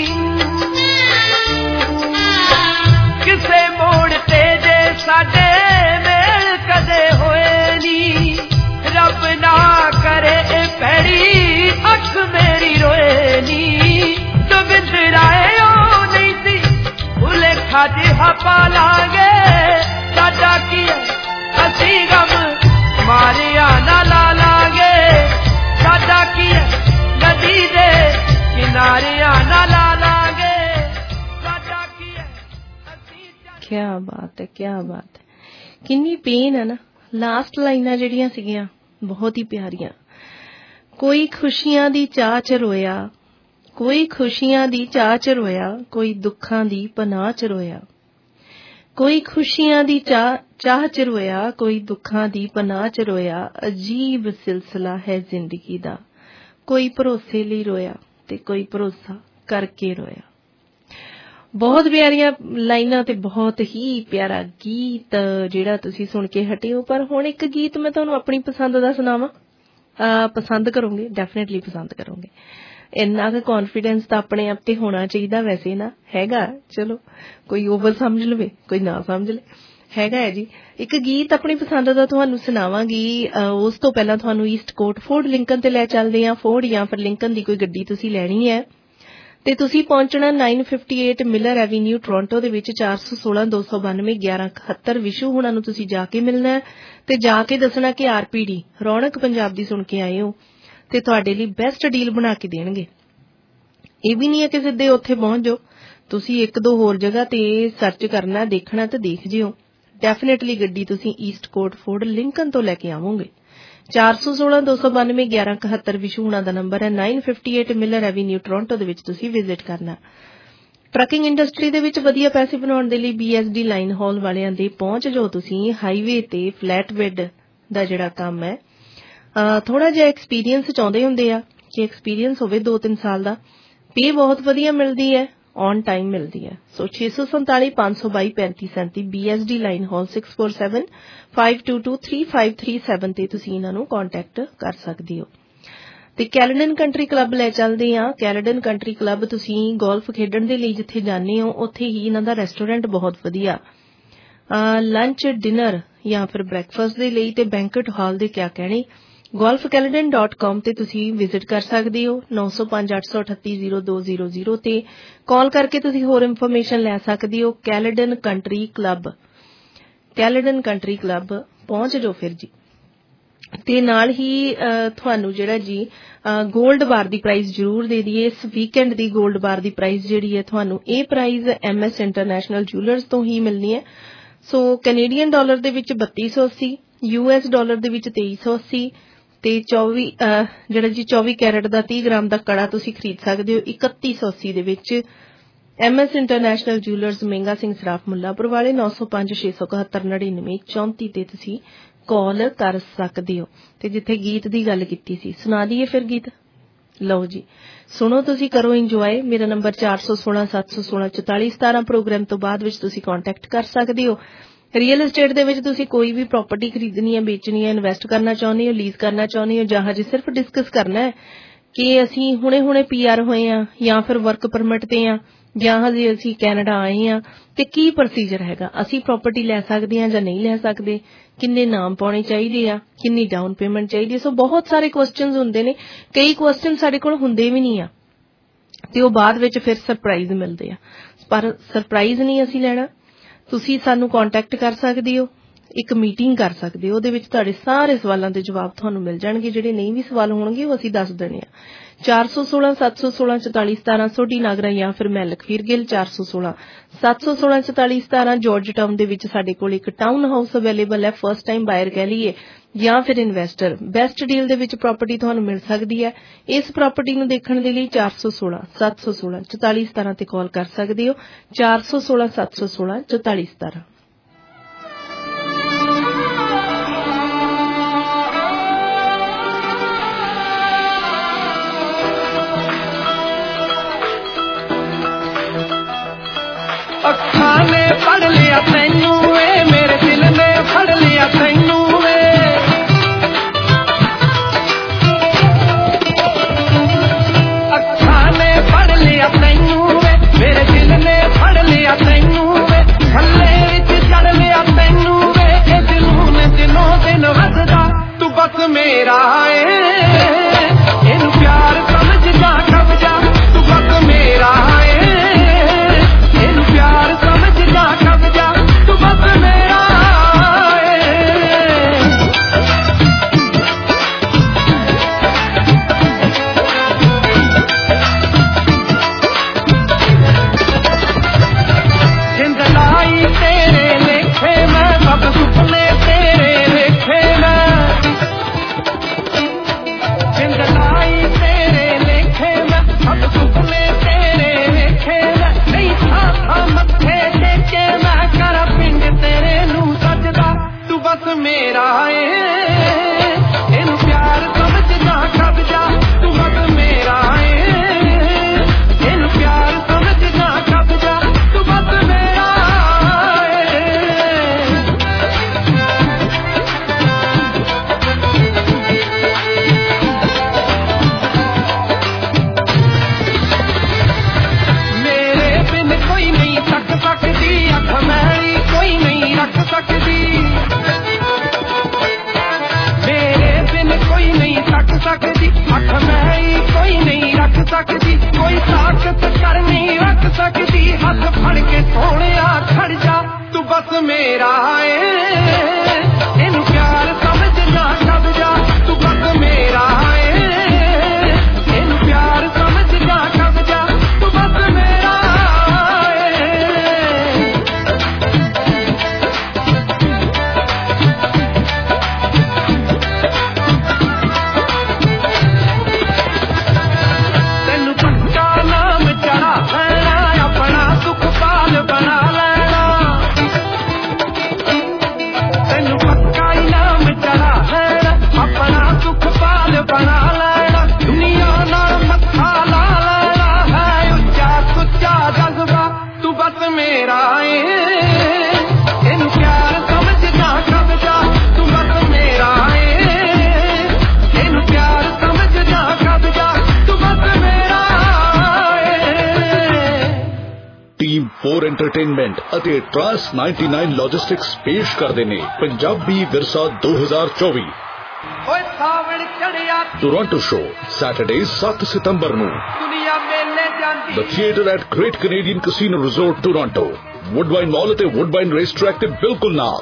P: किसे मोड़ ते जे साडे मेल कदे होए नी रब ना करे ए भैड़ी अख मेरी रोए नी दविंदराए ओ नहीं सी भुले खाजी हपा लांगे साडा की असी गम मारिया ना ला लांगे साडा की नदी दे किनारिया ना ला लांगे साडा की
Q: क्या बात है, क्या बात है। किन्नी पेन है ना। लास्ट लाइनां ਜਿਹੜੀਆਂ ਸੀਗੀਆਂ बहुत ही प्यारियां। कोई खुशियां दी चाह च रोया, कोई खुशियां दी चाह च रोया, कोई दुखां दी पनाह च रोया, कोई खुशियां दी चाह च रोया, कोई दुखां दी पनाह च रोया। अजीब सिलसिला है जिंदगी दा, कोई भरोसे ਲਈ रोया ते कोई भरोसा करके रोया। बहुत प्यारियां लाइनां ते बहुत ही प्यारा गीत ਜਿਹੜਾ ਤੁਸੀਂ ਸੁਣ ਕੇ ਹਟੇ ਹੋ। ਪਰ ਹੁਣ ਇੱਕ ਗੀਤ ਮੈਂ ਤੁਹਾਨੂੰ ਆਪਣੀ ਪਸੰਦ ਦਾ ਸੁਣਾਵਾਂ। ਪਸੰਦ ਕਰੋਗੇ, ਡੈਫੀਨੇਟਲੀ ਪਸੰਦ ਕਰੋਗੇ। ਇੰਨਾ ਕੁ ਕੌਨਫੀਡੈਂਸ ਤਾਂ ਆਪਣੇ ਆਪ ਤੇ ਹੋਣਾ ਚਾਹੀਦਾ। ਵੈਸੇ ਨਾ ਹੈਗਾ, ਚਲੋ ਕੋਈ ਓਵਰ ਸਮਝ ਲਵੇ, ਕੋਈ ਨਾ ਸਮਝ ਲੈ, ਹੈਗਾ ਹੈ ਜੀ। ਇੱਕ ਗੀਤ ਆਪਣੀ ਪਸੰਦ ਦਾ ਤੁਹਾਨੂੰ ਸੁਣਾਵਾਂਗੀ। ਉਸ ਤੋਂ ਪਹਿਲਾਂ ਤੁਹਾਨੂੰ ਈਸਟ ਕੋਟ ਫੋਰਡ ਲਿੰਕਨ ਤੇ ਲੈ ਚੱਲਦੇ ਹਾਂ। ਫੋਰਡ ਜਾਂ ਫਿਰ ਲਿੰਕਨ ਦੀ ਕੋਈ ਗੱਡੀ ਤੁਸੀਂ ਲੈਣੀ ਹੈ ਤੇ ਤੁਸੀਂ ਪਹੁੰਚਣਾ 958 ਮਿਲਰ ਐਵੀਨਿਊ ਟੋਰਾਂਟੋ ਦੇ ਵਿੱਚ 416-292-1171। ਵਿਸ਼ੂ ਹੁਣਾਂ ਨੂੰ ਤੁਸੀਂ ਜਾ ਕੇ ਮਿਲਣਾ ਹੈ ਤੇ ਜਾ ਕੇ ਦੱਸਣਾ ਕਿ RPD ਰੌਣਕ ਪੰਜਾਬ ਦੀ ਸੁਣ ਕੇ ਆਏ ਹੋ ਤੇ ਤੁਹਾਡੇ ਲਈ ਬੈਸਟ ਡੀਲ ਬਣਾ ਕੇ ਦੇਣਗੇ। ਇਹ ਵੀ ਨਹੀਂ ਹੈ ਕਿ ਸਿੱਧੇ ਉੱਥੇ ਪਹੁੰਚ ਜਾਓ, ਤੁਸੀਂ ਇੱਕ ਦੋ ਹੋਰ ਜਗ੍ਹਾ ਤੇ ਸਰਚ ਕਰਨਾ, ਦੇਖਣਾ ਤੇ ਦੇਖ ਜਿਓ। ਡੈਫੀਨੇਟਲੀ ਗੱਡੀ ਤੁਸੀਂ ਈਸਟ ਕੋਟ ਫੋਰਡ ਲਿੰਕਨ ਤੋਂ ਲੈ ਕੇ ਆਵੋਗੇ। 416-292-1171 ਵਿਸ਼ੂ ਹੁਣਾਂ ਦਾ ਨੰਬਰ ਹੈ। 958 ਮਿਲਰ ਐਵੀਨਿਊ ਟੋਰਾਂਟੋ ਦੇ ਵਿੱਚ ਤੁਸੀਂ ਵਿਜ਼ਿਟ ਕਰਨਾ। ਟਰੱਕਿੰਗ ਇੰਡਸਟਰੀ ਦੇ ਵਿੱਚ ਵਧੀਆ ਪੈਸੇ ਬਣਾਉਣ ਦੇ ਲਈ BSD ਲਾਈਨ ਹਾਲ ਵਾਲਿਆਂ ਦੇ ਪਹੁੰਚ ਜਾਓ ਤੁਸੀਂ। ਹਾਈਵੇ ਤੇ ਫਲੈਟ ਬੈੱਡ ਦਾ ਜਿਹੜਾ ਕੰਮ ਹੈ, ਥੋੜਾ ਜਿਹਾ ਐਕਸਪੀਰੀਅੰਸ ਚਾਹੁੰਦੇ ਹੁੰਦੇ ਆ ਕਿ ਐਕਸਪੀਰੀਅੰਸ ਹੋਵੇ 2-3 ਸਾਲ ਦਾ। ਪੇ ਬਹੁਤ ਵਧੀਆ ਮਿਲਦੀ ਹੈ, ਔਨ ਟਾਈਮ ਮਿਲਦੀ ਹੈ। ਸੋ 647-522-3537 BSD ਲਾਈਨ ਹਾਲ 6475223537 ਤੇ ਤੁਸੀਂ ਇਹਨਾਂ ਨੂੰ ਕੰਟੈਕਟ ਕਰ ਸਕਦੇ ਹੋ। ਤੇ ਕੈਲਡਨ ਕੰਟਰੀ ਕਲੱਬ ਲੈ ਚੱਲਦੇ ਆ। ਕੈਲਡਨ ਕੰਟਰੀ ਕਲੱਬ ਤੁਸੀਂ ਗੋਲਫ ਖੇਡਣ ਦੇ ਲਈ ਜਿੱਥੇ ਜਾਂਦੇ ਹੋ ਉੱਥੇ ਹੀ ਇਹਨਾਂ ਦਾ ਰੈਸਟੋਰੈਂਟ ਬਹੁਤ ਵਧੀਆ। ਲੰਚ, ਡਿਨਰ ਜਾਂ ਫਿਰ ਬ੍ਰੈਕਫਾਸਟ ਦੇ ਲਈ ਤੇ ਬੈਂਕਟ ਹਾਲ ਦੇ ਕਿਆ ਕਹਿਣੇ। golfcaledon.com ਤੇ ਤੁਸੀਂ ਵਿਜ਼ਿਟ ਕਰ ਸਕਦੇ ਹੋ। 9058380200 ਤੇ ਕਾਲ ਕਰਕੇ ਤੁਸੀਂ ਹੋਰ ਇਨਫੋਰਮੇਸ਼ਨ ਲੈ ਸਕਦੇ ਹੋ। ਕੈਲਡਨ ਕੰਟਰੀ ਕਲੱਬ ਪਹੁੰਚ ਜਾਓ ਫਿਰ ਜੀ। ਤੇ ਨਾਲ ਹੀ ਤੁਹਾਨੂੰ ਜਿਹੜਾ ਜੀ ਗੋਲਡ ਬਾਰ ਦੀ ਪ੍ਰਾਈਸ ਜ਼ਰੂਰ ਦੇ ਦਈਏ। ਇਸ ਵੀਕਐਂਡ ਦੀ ਗੋਲਡ ਬਾਰ ਦੀ ਪ੍ਰਾਈਸ ਜਿਹੜੀ ਹੈ ਤੁਹਾਨੂੰ ਇਹ ਪ੍ਰਾਈਸ MS ਇੰਟਰਨੈਸ਼ਨਲ ਜੂਲਰਸ ਤੋਂ ਹੀ ਮਿਲਣੀ ਹੈ। ਸੋ ਕੈਨੇਡੀਅਨ ਡਾਲਰ ਦੇ ਵਿੱਚ 3280, US ਡਾਲਰ ਦੇ ਵਿੱਚ 2380 ਤੇ 24 ਕੈਰਟ ਦਾ 30 ਗ੍ਰਾਮ ਦਾ ਕੜਾ ਤੁਸੀਂ ਖਰੀਦ ਸਕਦੇ ਹੋ 3180 ਦੇ ਵਿੱਚ। MS ਇੰਟਰਨੈਸ਼ਨਲ ਜੂਲਰਸ ਮਹਿੰਗਾ ਸਿੰਘ ਸਰਾਫ ਮੁੱਲਾਪੁਰ ਵਾਲੇ 9056719934 ਤੇ ਤੁਸੀਂ ਕਾਲ ਕਰ ਸਕਦੇ ਹੋ। ਤੇ ਜਿੱਥੇ ਗੀਤ ਦੀ ਗੱਲ ਕੀਤੀ ਸੀ, ਸੁਣਾ ਦਈਏ ਫਿਰ ਗੀਤ। ਲਓ ਜੀ ਸੁਣੋ, ਤੁਸੀਂ ਕਰੋ ਇੰਜੋਏ। ਮੇਰਾ ਨੰਬਰ 416-716-4417। ਪ੍ਰੋਗਰਾਮ ਤੋਂ ਬਾਅਦ ਵਿੱਚ ਤੁਸੀਂ ਕੰਟੈਕਟ ਕਰ ਸਕਦੇ ਹੋ। ਰੀਅਲ ਏਸਟੇਟ ਦੇ ਵਿੱਚ ਤੁਸੀਂ ਕੋਈ ਵੀ ਪ੍ਰਾਪਰਟੀ ਖਰੀਦਣੀ ਹੈ, ਵੇਚਣੀ ਹੈ, ਇਨਵੈਸਟ ਕਰਨਾ ਚਾਹੁੰਦੇ ਹੋ, ਲੀਜ਼ ਕਰਨਾ ਚਾਹੁੰਦੇ ਹੋ, ਜਾਂ ਹਜੇ ਸਿਰਫ ਡਿਸਕਸ ਕਰਨਾ ਹੈ ਕਿ ਅਸੀਂ ਹੁਣੇ PR ਹੋਏ ਆ ਜਾਂ ਫਿਰ ਵਰਕ ਪਰਮਿਟ ਤੇ ਆ ਜਾਂ ਹਜੇ ਅਸੀਂ ਕੈਨੇਡਾ ਆਏ ਆ ਤੇ ਕੀ ਪ੍ਰੋਸੀਜਰ ਹੈਗਾ, ਅਸੀਂ ਪ੍ਰਾਪਰਟੀ ਲੈ ਸਕਦੇ ਹਾਂ ਜਾਂ ਨਹੀਂ ਲੈ ਸਕਦੇ, ਕਿੰਨੇ ਨਾਮ ਪਾਉਣੇ ਚਾਹੀਦੇ ਆ, ਕਿੰਨੀ ਡਾਊਨ ਪੇਮੈਂਟ ਚਾਹੀਦੀ ਹੈ। ਸੋ ਬਹੁਤ ਸਾਰੇ ਕੁਐਸਚਨਸ ਹੁੰਦੇ ਨੇ, ਕਈ ਕੁਐਸਚਨ ਸਾਡੇ ਕੋਲ ਹੁੰਦੇ ਵੀ ਨਹੀਂ ਆ ਤੇ ਉਹ ਬਾਅਦ ਵਿੱਚ ਫਿਰ ਸਰਪ੍ਰਾਈਜ਼ ਮਿਲਦੇ ਆ। ਪਰ ਸਰਪ੍ਰਾਈਜ਼ ਨਹੀਂ ਅਸੀਂ ਲੈਣਾ, ਤੁਸੀਂ ਸਾਨੂੰ ਕੰਟੈਕਟ ਕਰ ਸਕਦੇ ਹੋ, ਇੱਕ ਮੀਟਿੰਗ ਕਰ ਸਕਦੇ ਹੋ, ਉਹਦੇ ਵਿੱਚ ਤੁਹਾਡੇ ਸਾਰੇ ਸਵਾਲਾਂ ਦੇ ਜਵਾਬ ਤੁਹਾਨੂੰ ਮਿਲ ਜਾਣਗੇ। ਜਿਹੜੇ ਨਹੀਂ ਵੀ ਸਵਾਲ ਹੋਣਗੇ ਉਹ ਅਸੀਂ ਦੱਸ ਦੇਣੇ ਆ। 416 716 44 17 ਸੋਢੀ ਨਾਗਰਾ ਜਾਂ ਫਿਰ ਮੈਂ ਲਖਵੀਰ ਗਿੱਲ 416 716 44 17 ਜਾਰਜ ਟਾਊਨ ਦੇ ਵਿੱਚ ਸਾਡੇ ਕੋਲ ਇੱਕ ਟਾਊਨ ਹਾਊਸ ਅਵੇਲੇਬਲ ਹੈ। ਫਸਟ ਟਾਈਮ ਬਾਇਰ ਕਹਿ ਲਈਏ ਜਾਂ ਫਿਰ ਇਨਵੈਸਟਰ, ਬੈਸਟ ਡੀਲ ਦੇ ਵਿੱਚ ਪ੍ਰਾਪਰਟੀ ਤੁਹਾਨੂੰ ਮਿਲ ਸਕਦੀ ਹੈ। ਇਸ ਪ੍ਰਾਪਰਟੀ ਨੂੰ ਦੇਖਣ ਦੇ ਲਈ 416 716 44 17 ਤੇ ਕਾਲ ਕਰ ਸਕਦੇ ਹੋ। 416 716 44 17।
P: ਅੱਖਾਂ ਨੇ ਫੜ ਲਿਆ ਤੈਨੂੰ ਵੇ, ਮੇਰੇ ਦਿਲ ਨੇ ਫੜ ਲਿਆ ਤੈਨੂੰ ਵੇ, ਅੱਖਾਂ ਨੇ ਫੜ ਲਿਆ ਤੈਨੂੰ ਵੇ, ਮੇਰੇ ਦਿਲ ਨੇ ਫੜ ਲਿਆ ਤੈਨੂੰ ਵੇ, ਥੱਲੇ ਵਿੱਚ ਚੜ ਲਿਆ ਤੈਨੂੰ ਵੇ, ਇਹ ਦਿਲੋਂ ਨੇ ਦਿਨੋਂ ਦਿਨ ਵੱਧਦਾ ਤੂੰ ਬਸ ਮੇਰਾ ਏ, ਇਹਨੂੰ ਪਿਆਰ ਸਮਝ ਜਾ ਕਬਜਾ ਤੂੰ ਬਸ ਮੇਰਾ ਏ, प्यार समझ जा कब्जा तू बस मेरा जिंद लाई तेरे लेखे मैं, सब सुपने तेरे लेखे मैं, जिंद लाई तेरे लेखे मैं, सब सुपने तेरे लेखे मैं, नहीं था मत्थे टेके मैं करा पिंड तेरे नू सजदा तू बस मेरा ए, इनू प्यार समझ जा कब्जा तू बस मेरा ए, इनू प्यार समझ जा कब्जा तू बस मेरा मेरे बिन कोई नहीं तक सकती, अख मैली कोई नहीं रख सकती, मेरे बिन कोई नहीं तक सकती, अख मैली कोई नहीं रख सकती, कोई ताकत कर नहीं रख सकती, हाथ फड़ के सोने खड़ जा तू बस मेरा ए, इनू प्यार समझ जा कब्जा तू बस मेरा ए, इनू प्यार समझ जा कब्जा तू बस मेरा तेनू पक्का नाम चढ़ा लेना, अपना सुखपाल बना लेना, तेनू पक्का ही नाम चढ़ा लेना, अपना सुखपाल बना लेना, दुनिया नाल मत्था ला लेना, है उच्चा सुच्चा जज्बा तू बस मेरा ए, इनू प्यार समझ जा कब्जा तू बस मेरा ए, इनू प्यार समझ जा कब्जा तू बस मेरा
C: ਟੀਮ 4 ਐਂਟਰਟੇਨਮੈਂਟ ਅਤੇ ਟਰਾਂਸ 99 ਲੌਜਿਸਟਿਕਸ ਪੇਸ਼ ਕਰਦੇ ਨੇ ਪੰਜਾਬੀ ਵਿਰਸਾ 2024
P: ਓਏ ਸਾਵਣ ਚੜਿਆ
C: ਟੋਰਾਂਟੋ ਸ਼ੋ ਸੈਟਰਡੇ 7 ਸਤੰਬਰ ਨੂੰ
P: ਦੁਨੀਆ ਮੇਲੇ ਜਾਂਦੀ
C: the theatre at great Canadian casino resort Toronto, Woodbine mall ਅਤੇ ਵੁੱਡਬਾਈਨ ਰੇਸ ਟਰੈਕ ਦੇ ਬਿਲਕੁਲ ਨਾਲ।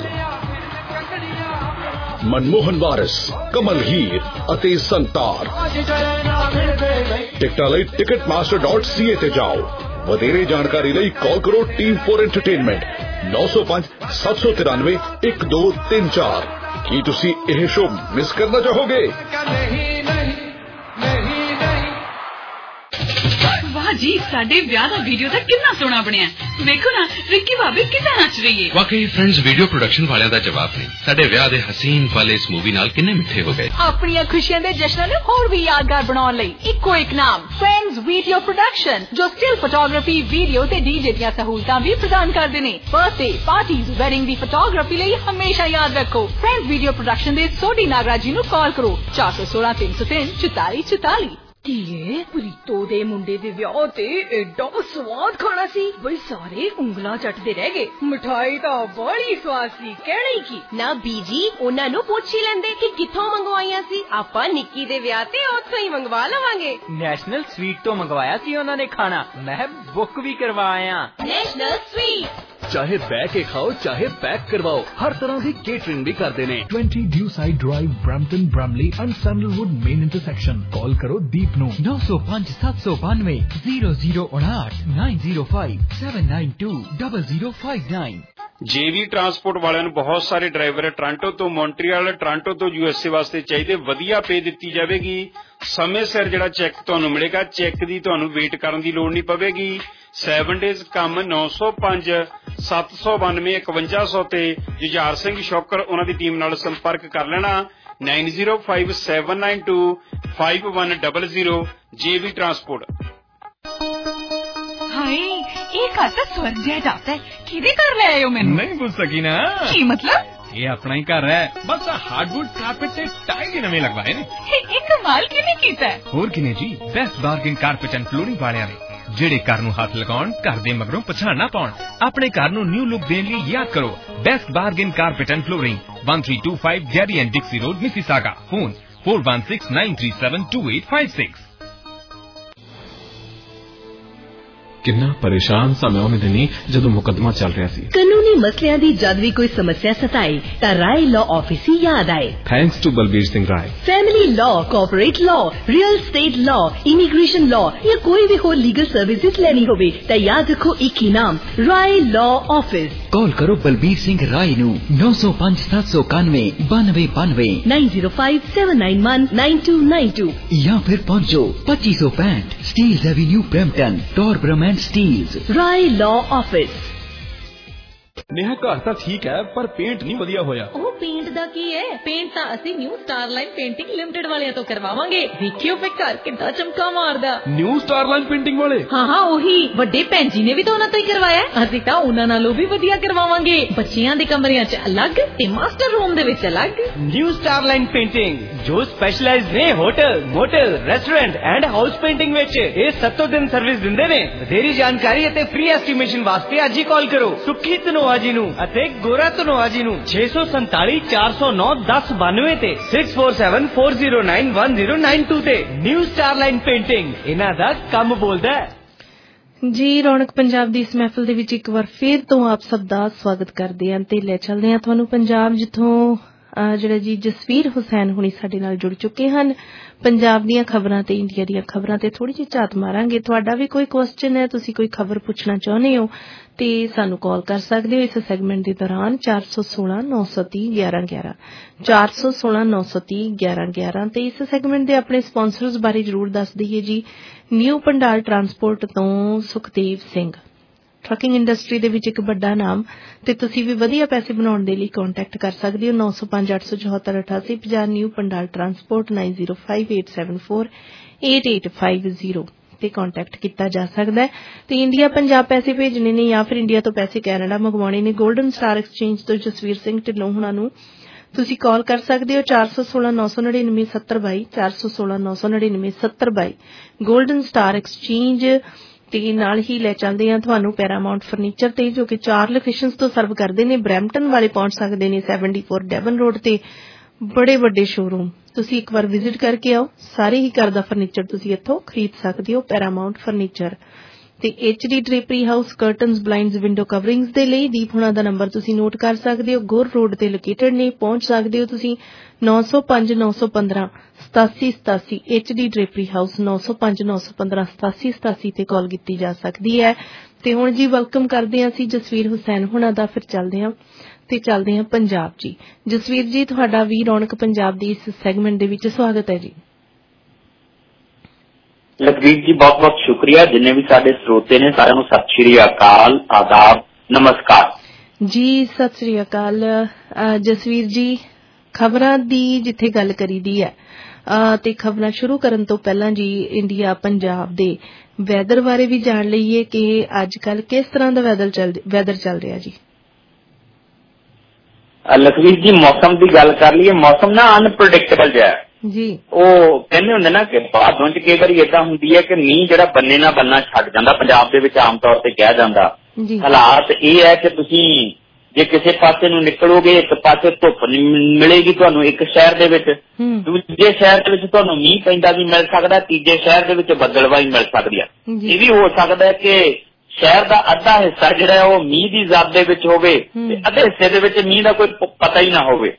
C: ਮਨਮੋਹਨ ਵਾਰਿਸ, ਕਮਲ ਹੀਰ ਅਤੇ ਸੰਤਾਰ। ਟਿਕਟਾਂ ਲਈ ticketmaster.ca ਤੇ ਜਾਓ। ਵਧੇਰੇ ਜਾਣਕਾਰੀ ਲਈ ਕਾਲ ਕਰੋ ਟੀਮ 4 ਐਂਟਰਟੇਨਮੈਂਟ 905 793 1234। ਕੀ ਤੁਸੀਂ ਇਹ ਸ਼ੋਅ ਮਿਸ ਕਰਨਾ ਚਾਹੋਗੇ?
D: ਵਾਹ ਜੀ, ਸਾਡੇ ਵਿਆਹ ਦਾ ਵੀਡੀਓ ਤਾਂ ਕਿੰਨਾ ਸੋਹਣਾ ਬਣਿਆ। ਵੇਖੋ ਨਾ ਰਿੱਕੀ ਭਾਬੀ ਕਿੰਨਾ ਨੱਚ ਰਹੀ ਹੈ।
E: ਵਾਕਈ ਫਰੈਂਡਸ ਵੀਡੀਓ ਪ੍ਰੋਡਕਸ਼ਨ ਵਾਲਿਆਂ ਦਾ ਜਵਾਬ ਨਹੀਂ। ਸਾਡੇ ਵਿਆਹ ਦੇ ਹਸੀਨ ਪਲ ਇਸ ਮੂਵੀ ਨਾਲ ਕਿੰਨੇ ਮਿੱਠੇ ਹੋ ਗਏ।
G: ਆਪਣੀਆਂ ਖੁਸ਼ੀਆਂ ਦੇ ਜਸ਼ਨਾਂ ਨੂੰ ਹੋਰ ਵੀ ਯਾਦਗਾਰ ਬਣਾਉਣ ਲਈ ਇੱਕੋ ਇੱਕ ਨਾਮ ਫਰੈਂਡਸ ਵੀਡੀਓ ਪ੍ਰੋਡਕਸ਼ਨ, ਜੋ ਸਟਿਲ ਫੋਟੋਗ੍ਰਾਫੀ, ਵੀਡੀਓ ਤੇ ਡੀਜੇ ਦੀਆਂ ਸਹੂਲਤਾਂ ਵੀ ਪ੍ਰਦਾਨ ਕਰਦੇ ਨੇ। ਬਰਥਡੇ ਪਾਰਟੀਜ਼, ਵੈਡਿੰਗ ਦੀ ਫੋਟੋਗ੍ਰਾਫੀ ਲਈ ਹਮੇਸ਼ਾ ਯਾਦ ਰੱਖੋ ਫਰੈਂਡਸ ਵੀਡੀਓ ਪ੍ਰੋਡਕਸ਼ਨ ਦੇ ਸੋਢੀ ਨਾਗਰਾ ਜੀ ਨੂੰ ਕਾਲ ਕਰੋ 416 303 4444।
D: ਕੀ ਪ੍ਰੀਤੋ ਦੇ ਮੁੰਡੇ ਦੇ ਵਿਆਹ ਤੇ ਐਡਾ ਸਵਾਦ ਖਾਣਾ ਸੀ ਬਈ ਸਾਰੇ ਉਂਗਲਾਂ ਚੱਟਦੇ ਰਹਿ ਗਏ। ਮਿਠਾਈ ਤਾਂ ਬੜੀ ਸਵਾਦ ਸੀ, ਕਹਿਣੀ ਕੀ।
J: ਨਾ ਬੀਜੀ ਉਹਨਾਂ ਨੂੰ ਪੁੱਛ ਹੀ ਲੈਂਦੇ ਕਿ ਕਿੱਥੋਂ ਮੰਗਵਾਈਆਂ ਸੀ। ਆਪਾਂ ਨਿੱਕੀ ਦੇ ਵਿਆਹ ਤੇ ਉੱਥੋਂ ਹੀ ਮੰਗਵਾ ਲਵਾਂਗੇ।
I: ਨੈਸ਼ਨਲ ਸਵੀਟ ਤੋਂ ਮੰਗਵਾਇਆ ਸੀ ਉਹਨਾਂ ਨੇ ਖਾਣਾ, ਮੈਂ ਬੁੱਕ ਵੀ ਕਰਵਾ ਆਇਆ।
J: ਨੈਸ਼ਨਲ ਸਵੀਟ
B: ਚਾਹੇ ਬਹਿ ਕੇ ਖਾਓ ਚਾਹੇ ਪੈਕ ਕਰਵਾਓ, ਹਰ ਤਰ੍ਹਾਂ ਦੀ ਕੇਟਰਿੰਗ ਵੀ ਕਰਦੇ ਨੇ।
K: 20 Dewside Drive, Brampton, Bramley and Sandalwood main intersection। ਕਾਲ ਕਰੋ ਦੀਪ ਨੂੰ
I: 905 792 0059 905 792 0059।
X: ਜੇਵੀ ਟਰਾਂਸਪੋਰਟ ਵਾਲਿਆਂ ਨੂੰ ਬਹੁਤ ਸਾਰੇ ਡਰਾਈਵਰ ਟੋਰਾਂਟੋ ਤੋਂ ਮੌਂਟਰੀਅਲ, ਟੋਰਾਂਟੋ ਤੋਂ USA ਵਾਸਤੇ ਚਾਹੀਦੇ। ਵਧੀਆ ਪੇ ਦਿੱਤੀ ਜਾਵੇਗੀ, ਸਮੇਂ ਸਿਰ ਜਿਹੜਾ ਚੈੱਕ ਤੁਹਾਨੂੰ ਮਿਲੇਗਾ। ਚੈੱਕ ਦੀ ਤੁਹਾਨੂੰ ਵੇਟ ਕਰਨ ਦੀ ਲੋੜ ਨਹੀਂ ਪਵੇਗੀ। 7 ਡੇਜ਼ ਕੰਮ 905 792 5100 ਤੇ ਜੁਝਾਰ ਸਿੰਘ ਸ਼ੌਕਰ ਉਹਨਾਂ ਦੀ ਟੀਮ ਨਾਲ ਸੰਪਰਕ ਕਰ ਲੈਣਾ। 905792 5100 ਜੇਵੀ ਟਰਾਂਸਪੋਰਟ।
D: ਹਾਏ ਇਹ ਘਰ ਤਾਂ ਸਵਰਗ ਜਿਹਾ ਜਾਪਦਾ ਹੈ। ਕਿਹਦੇ ਘਰ ਲੈ ਆਇਓ ਮੈਨੂੰ?
M: ਨਹੀਂ ਪੁੱਛ ਸਕੀ ਨਾ।
D: ਕੀ ਮਤਲਬ?
M: ਇਹ ਆਪਣਾ ਹੀ ਘਰ ਹੈ, ਬਸ ਹਾਰਡਵੁੱਡ ਕਾਰਪੇਟ ਤੇ ਟਾਈਲ ਨਵੇਂ ਲਗਵਾਏ ਨੇ।
D: ਇਹ ਕਮਾਲ ਕਿਵੇਂ ਕੀਤਾ?
M: ਹੋਰ ਕਿਨੇ ਜੀ, best bargain carpet and flooring ਵਾਲਿਆਂ ਨੇ, ਜਿਹੜੇ ਘਰ ਨੂੰ ਹੱਥ ਲਗਾਉਣ, ਘਰ ਦੇ ਮਗਰੋਂ ਪਛਾਣ ਨਾ ਪਾਉਣ। ਆਪਣੇ ਘਰ ਨੂੰ ਨਿਊ ਲੁੱਕ ਦੇਣ ਲਈ ਯਾਦ ਕਰੋ best bargain carpet and flooring, 1325 Gary and Dixie road, Mississauga. Phone 4169372856।
N: ਕਿੰਨਾ ਪਰੇਸ਼ਾਨ ਸਾਂ ਮੈਂ ਉਹਨੇ ਦਿਨੀ ਜਦੋਂ ਮੁਕੱਦਮਾ ਚੱਲ ਰਿਹਾ ਸੀ।
J: ਕਾਨੂੰਨੀ ਮਸਲਿਆਂ ਦੀ ਜਦ ਵੀ ਕੋਈ ਸਮੱਸਿਆ ਸਤਾਏ ਤਾਂ ਰਾਏ ਲਾਅ ਆਫਿਸ ਹੀ ਯਾਦ ਆਏ।
N: Thanks to Balbir Singh Rai.
J: Family law, corporate law, real estate law, immigration law ਜਾਂ ਕੋਈ ਵੀ ਹੋਰ ਲੀਗਲ ਸਰਵਿਸਿਜ਼ ਲੈਣੀ ਹੋਵੇ ਤਾਂ ਯਾਦ ਰੱਖੋ ਇੱਕ ਹੀ ਨਾਮ, ਰਾਏ ਲਾਅ ਆਫਿਸ।
I: ਕਾਲ ਕਰੋ ਬਲਬੀਰ ਸਿੰਘ ਰਾਏ ਨੂੰ 905 791 9292
J: 905 791 9292
I: ਜਾਂ ਫਿਰ ਪਹੁੰਚੋ 2565 Steeles avenue Brampton, Torbram and Steeles.
J: Rai law office.
B: Neha ਘਰ ਤਾਂ ਠੀਕ ਹੈ ਪਰ ਪੇਂਟ ਨਹੀਂ ਵਧੀਆ ਹੋਇਆ।
G: ਉਹ ਪੇਂਟ ਦਾ ਕੀ ਹੈ? ਪੇਂਟ ਤਾਂ ਅਸੀਂ ਨਿਊ ਸਟਾਰਲਾਈਨ ਪੇਂਟਿੰਗ ਲਿਮਟਿਡ ਵਾਲਿਆਂ ਤੋਂ ਕਰਵਾਵਾਂਗੇ। ਦੇਖਿਓ ਫੇ ਘਰ ਕਿੱਦਾਂ ਚਮਕਾ ਮਾਰਦਾ।
B: ਨਿਊ ਸਟਾਰਲਾਈਨ ਪੇਂਟਿੰਗ ਵਾਲੇ?
G: ਹਾਂ ਉਹੀ ਵੱਡੇ ਭੈਣ ਜੀ ਨੇ ਵੀ ਤਾਂ ਉਹਨਾਂ ਤੋਂ ਹੀ ਕਰਵਾਇਆ। ਅਸੀਂ ਤਾਂ ਉਹਨਾਂ ਨਾਲੋਂ ਵੀ ਵਧੀਆ ਕਰਵਾਵਾਂਗੇ। ਬੱਚਿਆਂ ਦੇ ਕਮਰਿਆਂ 'ਚ ਅਲੱਗ ਤੇ ਮਾਸਟਰ ਰੂਮ ਦੇ ਵਿੱਚ ਅਲੱਗ।
I: ਨਿਊ ਸਟਾਰਲਾਈਨ ਪੇਂਟਿੰਗ ਜੋ ਸਪੈਸ਼ਲਾਈਜ਼ਡ ਨੇ hotel, motel, restaurant and house painting ਵਿੱਚ। ਇਹ 7 ਦਿਨ ਸਰਵਿਸ ਦਿੰਦੇ ਨੇ। ਵਧੇਰੀ ਜਾਣਕਾਰੀ ਅਤੇ ਫ੍ਰੀ ਐਸਟੀਮੇਸ਼ਨ ਵਾਸਤੇ ਅੱਜ ਹੀ ਕਾਲ ਕਰੋ ਸੁੱਖੀ ਧਨੋਆ ਜੀ ਨੂੰ ਅਤੇ ਗੋਰਾ ਧਨੋਆ ਜੀ ਨੂੰ 647 409 1092 ਤੇ 6474091092 ਤੇ। ਨਿਊ ਸਟਾਰਲਾਈਨ ਪੇਂਟਿੰਗ ਇਹਨਾਂ ਦਾ ਕੰਮ ਬੋਲਦਾ ਹੈ।
Q: ਜੀ ਰੌਣਕ ਪੰਜਾਬ ਦੀ ਇਸ ਮਹਿਫਲ ਦੇ ਵਿੱਚ ਇੱਕ ਵਾਰ ਫੇਰ ਤੋਂ ਆਪ ਸਭ ਦਾ ਸਵਾਗਤ ਕਰਦੇ ਹਾਂ ਤੇ ਲੈ ਚੱਲਦੇ ਹਾਂ ਤੁਹਾਨੂੰ ਪੰਜਾਬ, ਜਿੱਥੋਂ ਜਿਹੜਾ ਜੀ ਜਸਵੀਰ ਹੁਸੈਨ ਹੁਣੀ ਸਾਡੇ ਨਾਲ ਜੁੜ ਚੁੱਕੇ ਹਨ। ਪੰਜਾਬ ਦੀਆਂ ਖਬਰਾਂ ਤੇ ਇੰਡੀਆ ਦੀਆਂ ਖਬਰਾਂ ਤੇ ਥੋੜੀ ਜਿਹੀ ਝਾਤ ਮਾਰਾਂਗੇ। ਤੁਹਾਡਾ ਵੀ ਕੋਈ ਕੁਐਸਚਨ ਹੈ, ਤੁਸੀਂ ਕੋਈ ਖਬਰ ਪੁੱਛਣਾ ਚਾਹੁੰਦੇ ਹੋ ਤੇ ਸਾਨੂੰ ਕਾਲ ਕਰ ਸਕਦੇ ਹੋ ਇਸ ਸੈਗਮੈਂਟ ਦੇ ਦੌਰਾਨ 416 930 1111 416 930 1111 ਤੇ ਇਸ ਸੈਗਮੈਂਟ ਦੇ ਆਪਣੇ ਸਪਾਂਸਰਸ ਬਾਰੇ ਜ਼ਰੂਰ ਦੱਸ ਦਈਏ ਜੀ। ਨਿਊ ਪੰਡਾਲ ਟਰਾਂਸਪੋਰਟ ਤੋਂ ਸੁਖਦੇਵ ਸਿੰਘ, ਟਰੱਕਿੰਗ ਇੰਡਸਟਰੀ ਦੇ ਵਿੱਚ ਇੱਕ ਵੱਡਾ ਨਾਮ, ਤੇ ਤੁਸੀਂ ਵੀ ਵਧੀਆ ਪੈਸੇ ਬਣਾਉਣ ਦੇ ਲਈ ਕੰਟੈਕਟ ਕਰ ਸਕਦੇ ਹੋ 905 874 8850 ਨਿਊ ਪੰਡਾਲ ਟਰਾਂਸਪੋਰਟ 9058748850 ਤੇ ਕੰਟੈਕਟ ਕੀਤਾ ਜਾ ਸਕਦਾ ਹੈ। ਤੇ ਇੰਡੀਆ ਪੰਜਾਬ ਪੈਸੇ ਭੇਜਣੇ ਨੇ ਜਾਂ ਫਿਰ ਇੰਡੀਆ ਤੋਂ ਪੈਸੇ ਕੈਨੇਡਾ ਮੰਗਵਾਉਣੇ ਨੇ, 골ਡਨ ਸਟਾਰ ਐਕਸਚੇਂਜ ਤੋਂ ਜਸਵੀਰ ਸਿੰਘ ਢਿੱਲੋਂ ਹੁਣਾਂ ਨੂੰ ਤੁਸੀਂ ਕਾਲ ਕਰ ਸਕਦੇ ਹੋ 416 999 7022 416 999 7022 골ਡਨ ਸਟਾਰ ਐਕਸਚੇਂਜ। ਤੇ ਨਾਲ ਹੀ ਲੈ ਚੱਲਦੇ ਹਾਂ ਤੁਹਾਨੂੰ ਪੈਰਾਮਾਉਂਟ ਫਰਨੀਚਰ ਤੇ, ਜੋ ਕਿ 4 ਲੋਕੇਸ਼ਨਸ ਤੋਂ ਸਰਵ ਕਰਦੇ ਨੇ। ਬਰੈਂਪਟਨ ਵਾਲੇ ਪਹੁੰਚ ਸਕਦੇ ਨੇ 74 ਡੈਵਨ ਰੋਡ ਤੇ, ਬੜੇ ਵੱਡੇ ਸ਼ੋਰੂਮ। ਤੁਸੀਂ ਇੱਕ ਵਾਰ ਵਿਜ਼ਿਟ ਕਰਕੇ ਆਓ, ਸਾਰੇ ਹੀ ਘਰ ਦਾ ਫਰਨੀਚਰ ਤੁਸੀਂ ਇੱਥੋਂ ਖਰੀਦ ਸਕਦੇ ਹੋ ਪੈਰਾਮਾਉਂਟ ਫਰਨੀਚਰ। ਤੇ HD drapery house, curtains, blinds, window coverings ਦੇ ਲਈ ਦੀਪ ਹੁਣਾਂ ਦਾ ਨੰਬਰ ਤੁਸੀਂ ਨੋਟ ਕਰ ਸਕਦੇ ਹੋ। ਗੋਰ ਰੋਡ ਤੇ ਲੋਕੇਟਡ ਨੇ, ਪਹੁੰਚ ਸਕਦੇ ਹੋ ਤੁਸੀਂ 905 915 8787 HD ਡ੍ਰੇਪਰੀ ਹਾਊਸ 905 915 8787 ਤੇ ਕਾਲ ਕੀਤੀ ਜਾ ਸਕਦੀ ਹੈ। ਤੇ ਹੁਣ ਜੀ ਵੈਲਕਮ ਕਰਦੇ ਹਾਂ ਅਸੀਂ ਜਸਵੀਰ ਹੁਸੈਨ ਹੁਣਾਂ ਦਾ। ਫਿਰ ਚੱਲਦੇ ਹਾਂ ਪੰਜਾਬ ਜੀ। ਜਸਵੀਰ ਜੀ, ਤੁਹਾਡਾ ਵੀ ਰੌਣਕ ਪੰਜਾਬ ਦੀ ਇਸ ਸੈਗਮੈਂਟ ਦੇ ਵਿੱਚ ਸਵਾਗਤ ਹੈ ਜੀ।
O: ਲਖਵੀਰ ਜੀ ਬਹੁਤ ਬਹੁਤ ਸ਼ੁਕਰੀਆ। ਜਿੰਨੇ ਵੀ ਸਾਡੇ ਸਰੋਤੇ ਨੇ ਸਾਰਿਆਂ ਨੂੰ ਸਤਿ ਸ਼੍ਰੀ ਅਕਾਲ, ਆਦਾਬ, ਨਮਸਕਾਰ
Q: ਜੀ। ਸਤਿ ਸ਼੍ਰੀ ਅਕਾਲ ਜਸਵੀਰ ਜੀ। ਖਬਰਾਂ ਦੀ ਜਿੱਥੇ ਗੱਲ ਕਰੀਦੀ ਹੈ ਤੇ ਖਬਰਾਂ ਸ਼ੁਰੂ ਕਰਨ ਤੋਂ ਪਹਿਲਾਂ ਜੀ ਇੰਡੀਆ ਪੰਜਾਬ ਦੇ ਵੈਦਰ ਬਾਰੇ ਵੀ ਜਾਣ ਲਈਏ ਕਿ ਅੱਜ ਕੱਲ ਕਿਸ ਤਰ੍ਹਾਂ ਦਾ ਵੈਦਰ ਚੱਲ ਰਿਹਾ ਜੀ।
O: ਲਖਵੀਰ ਜੀ ਮੌਸਮ ਦੀ ਗੱਲ ਕਰ ਲਈਏ, ਮੌਸਮ ਨਾ ਅਨਪ੍ਰੈਡਿਕਟੇਬਲ ਜਿਹਾ ਹੈ।
Q: ਜੀ
O: ਉਹ ਕਹਿੰਦੇ ਹੁੰਦੇ ਨਾ ਕਿ ਭਾਦੋਂ ਚ ਕਈ ਵਾਰੀ ਏਦਾਂ ਹੁੰਦੀ ਹੈ ਕਿ ਮੀਂਹ ਜਿਹੜਾ ਬੰਨੇ ਨਾ ਬੰਨਾ ਛੱਡ ਜਾਂਦਾ, ਪੰਜਾਬ ਦੇ ਵਿੱਚ ਆਮ ਤੌਰ ਤੇ ਕਿਹਾ ਜਾਂਦਾ। ਹਾਲਾਤ ਇਹ ਹੈ ਕਿ ਤੁਸੀਂ ਜੇ ਕਿਸੇ ਪਾਸੇ ਨੂੰ ਨਿਕਲੋਗੇ, ਇੱਕ ਪਾਸੇ ਧੁੱਪ ਮਿਲੇਗੀ ਤੁਹਾਨੂੰ ਇੱਕ ਸ਼ਹਿਰ ਦੇ ਵਿੱਚ, ਦੂਜੇ ਸ਼ਹਿਰ ਦੇ ਵਿੱਚ ਤੁਹਾਨੂੰ ਮੀਂਹ ਪੈਂਦਾ ਵੀ ਮਿਲ ਸਕਦਾ, ਤੀਜੇ ਸ਼ਹਿਰ ਦੇ ਵਿੱਚ ਬੱਦਲਵਾਈ ਮਿਲ ਸਕਦੀ ਹੈ। ਇਹ ਵੀ ਹੋ ਸਕਦਾ ਹੈ ਕਿ ਸ਼ਹਿਰ ਦਾ ਅੱਧਾ ਹਿੱਸਾ ਜਿਹੜਾ ਉਹ ਮੀਂਹ ਦੀ ਜ਼ਦ ਦੇ ਵਿੱਚ ਹੋਵੇ ਤੇ ਅੱਧੇ ਹਿੱਸੇ ਦੇ ਵਿੱਚ ਮੀਂਹ ਦਾ ਕੋਈ ਪਤਾ ਹੀ ਨਾ ਹੋਵੇ।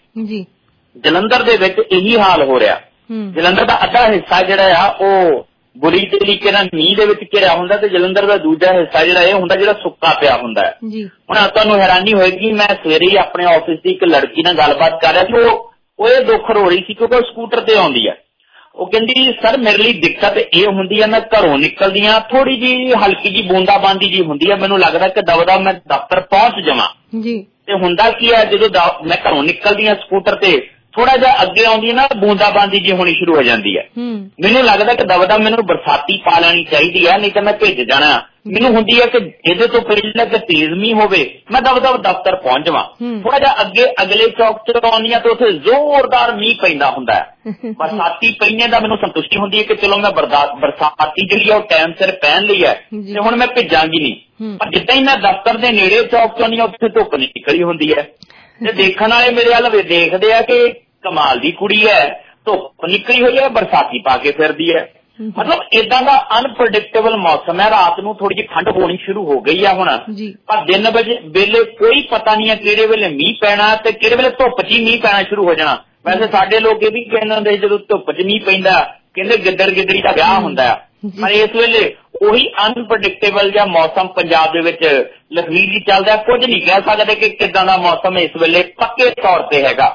O: ਜਲੰਧਰ ਦੇ ਵਿੱਚ ਇਹੀ ਹਾਲ ਹੋ ਰਿਹਾ। ਜਲੰਧਰ ਦਾ ਅੱਧਾ ਹਿੱਸਾ ਜਿਹੜਾ ਆ ਉਹ ਬੁਰੀ ਤਰੀਕੇ ਨਾਲ ਮੀਂਹ ਦੇ ਵਿੱਚ ਘਿਰਿਆ ਹੁੰਦਾ ਤੇ ਜਲੰਧਰ ਦਾ ਦੂਜਾ ਹਿੱਸਾ ਜਿਹੜਾ ਇਹ ਹੁੰਦਾ ਜਿਹੜਾ ਸੁੱਕਾ ਪਿਆ ਹੁੰਦਾ ਹੈ। ਹੁਣ ਤੁਹਾਨੂੰ ਹੈਰਾਨੀ ਹੋਏਗੀ, ਮੈਂ ਸਵੇਰੇ ਹੀ ਆਪਣੇ ਆਫਿਸ ਦੀ ਇੱਕ ਲੜਕੀ ਨਾਲ ਗੱਲਬਾਤ ਕਰ ਰਿਹਾ ਸੀ। ਉਹ ਇਹ ਦੁੱਖ ਰੋ ਰਹੀ ਸੀ ਕਿਉਂਕਿ ਉਹ ਸਕੂਟਰ ਤੇ ਆਉਂਦੀ ਹੈ। ਉਹ ਕਹਿੰਦੀ ਸਰ ਮੇਰੇ ਲਈ ਦਿੱਕਤ ਇਹ ਹੁੰਦੀ ਹੈ, ਮੈਂ ਘਰੋਂ ਨਿਕਲਦੀ ਹਾਂ ਥੋੜੀ ਜਿਹੀ ਹਲਕੀ ਜਿਹੀ ਬੂੰਦਾਬਾਂਦੀ ਜੀ ਹੁੰਦੀ ਹੈ, ਮੈਨੂੰ ਲੱਗਦਾ ਕਿ ਦਬਦਬ ਮੈਂ ਦਫ਼ਤਰ ਪਹੁੰਚ ਜਾਵਾਂ। ਤੇ ਹੁੰਦਾ ਕੀ ਹੈ, ਜਦੋਂ ਮੈਂ ਘਰੋਂ ਨਿਕਲਦੀ ਹਾਂ ਸਕੂਟਰ ਤੇ ਥੋੜਾ ਜਿਹਾ ਅੱਗੇ ਆਉਂਦੀ ਹੈ ਨਾ ਬੂੰਦਾਬਾਂਦੀ ਜੀ ਹੋਣੀ ਸ਼ੁਰੂ ਹੋ ਜਾਂਦੀ ਹੈ। ਮੈਨੂੰ ਲੱਗਦਾ ਕਿ ਦਬਦਬ ਮੈਨੂੰ ਬਰਸਾਤੀ ਪਾ ਲੈਣੀ ਚਾਹੀਦੀ ਹੈ, ਨਹੀਂ ਤਾਂ ਮੈਂ ਭਿੱਜ ਜਾਣਾ। ਮੈਨੂੰ ਹੁੰਦੀ ਹੈ ਕਿ ਇਹਦੇ ਤੋਂ ਪਹਿਲਾਂ ਕਿ ਤੇਜ਼ ਮੀਂਹ ਹੋਵੇ ਮੈਂ ਦਬਦਬ ਦਫ਼ਤਰ ਪਹੁੰਚ ਜਾਵਾਂ। ਥੋੜਾ ਜਿਹਾ ਅੱਗੇ ਅਗਲੇ ਚੌਕ ਚ ਆਉਂਦੀ ਹਾਂ ਤੇ ਉੱਥੇ ਜ਼ੋਰਦਾਰ ਮੀਂਹ ਪੈਂਦਾ ਹੁੰਦਾ ਹੈ। ਬਰਸਾਤੀ ਪੈਣੇ ਦਾ ਮੈਨੂੰ ਸੰਤੁਸ਼ਟੀ ਹੁੰਦੀ ਹੈ ਕਿ ਚਲੋ ਮੈਂ ਬਰਸਾਤੀ ਜਿਹੜੀ ਉਹ ਟਾਈਮ ਸਿਰ ਪਹਿਨ ਲਈ ਹੈ ਤੇ ਹੁਣ ਮੈਂ ਭਿੱਜਾਂਗੀ ਨਹੀਂ। ਪਰ ਜਿੱਦਾਂ ਹੀ ਮੈਂ ਦਫ਼ਤਰ ਦੇ ਨੇੜੇ ਚੌਕ ਚ ਆਉਂਦੀ ਹਾਂ ਉੱਥੇ ਧੁੱਪ ਨਿਕਲੀ ਹੁੰਦੀ ਹੈ ਤੇ ਦੇਖਣ ਵਾਲੇ ਮੇਰੇ ਵੱਲ ਦੇਖਦੇ ਆ ਕਿ ਕਮਾਲ ਦੀ ਕੁੜੀ ਹੈ, ਧੁੱਪ ਨਿਕਲੀ ਹੋਈ ਹੈ, ਬਰਸਾਤੀ ਪਾ ਕੇ ਫਿਰਦੀ ਹੈ। ਮਤਲਬ ਏਦਾਂ ਦਾ ਅਨਪ੍ਰੈਡਿਕਟੇਬਲ ਮੌਸਮ ਹੈ। ਰਾਤ ਨੂੰ ਥੋੜੀ ਜਿਹੀ ਠੰਡ ਹੋਣੀ ਸ਼ੁਰੂ ਹੋ ਗਈ ਆ ਹੁਣ, ਪਰ ਦਿਨ ਵੇਲੇ ਕੋਈ ਪਤਾ ਨਹੀਂ ਹੈ ਕਿਹੜੇ ਵੇਲੇ ਮੀਂਹ ਪੈਣਾ ਤੇ ਕਿਹੜੇ ਵੇਲੇ ਧੁੱਪ 'ਚ ਹੀ ਮੀਂਹ ਪੈਣਾ ਸ਼ੁਰੂ ਹੋ ਜਾਣਾ। ਵੈਸੇ ਸਾਡੇ ਲੋਕ ਇਹ ਵੀ ਕਹਿੰਦੇ ਹੁੰਦੇ ਜਦੋਂ ਧੁੱਪ 'ਚ ਮੀਂਹ ਪੈਂਦਾ ਕਹਿੰਦੇ ਗਿੱਦੜ ਗਿੱਦੜੀ ਦਾ ਵਿਆਹ ਹੁੰਦਾ, ਪਰ ਇਸ ਵੇਲੇ ਉਹੀ ਅਨਪ੍ਰੈਡਿਕਟੇਬਲ ਜਿਹਾ ਮੌਸਮ ਪੰਜਾਬ ਦੇ ਵਿੱਚ ਲਖਵੀਰ ਜੀ ਚੱਲਦਾ। ਕੁਝ ਨਹੀਂ ਕਹਿ ਸਕਦੇ ਕਿ ਕਿੱਦਾਂ ਦਾ ਮੌਸਮ ਇਸ ਵੇਲੇ ਪੱਕੇ ਤੌਰ ਤੇ ਹੈਗਾ।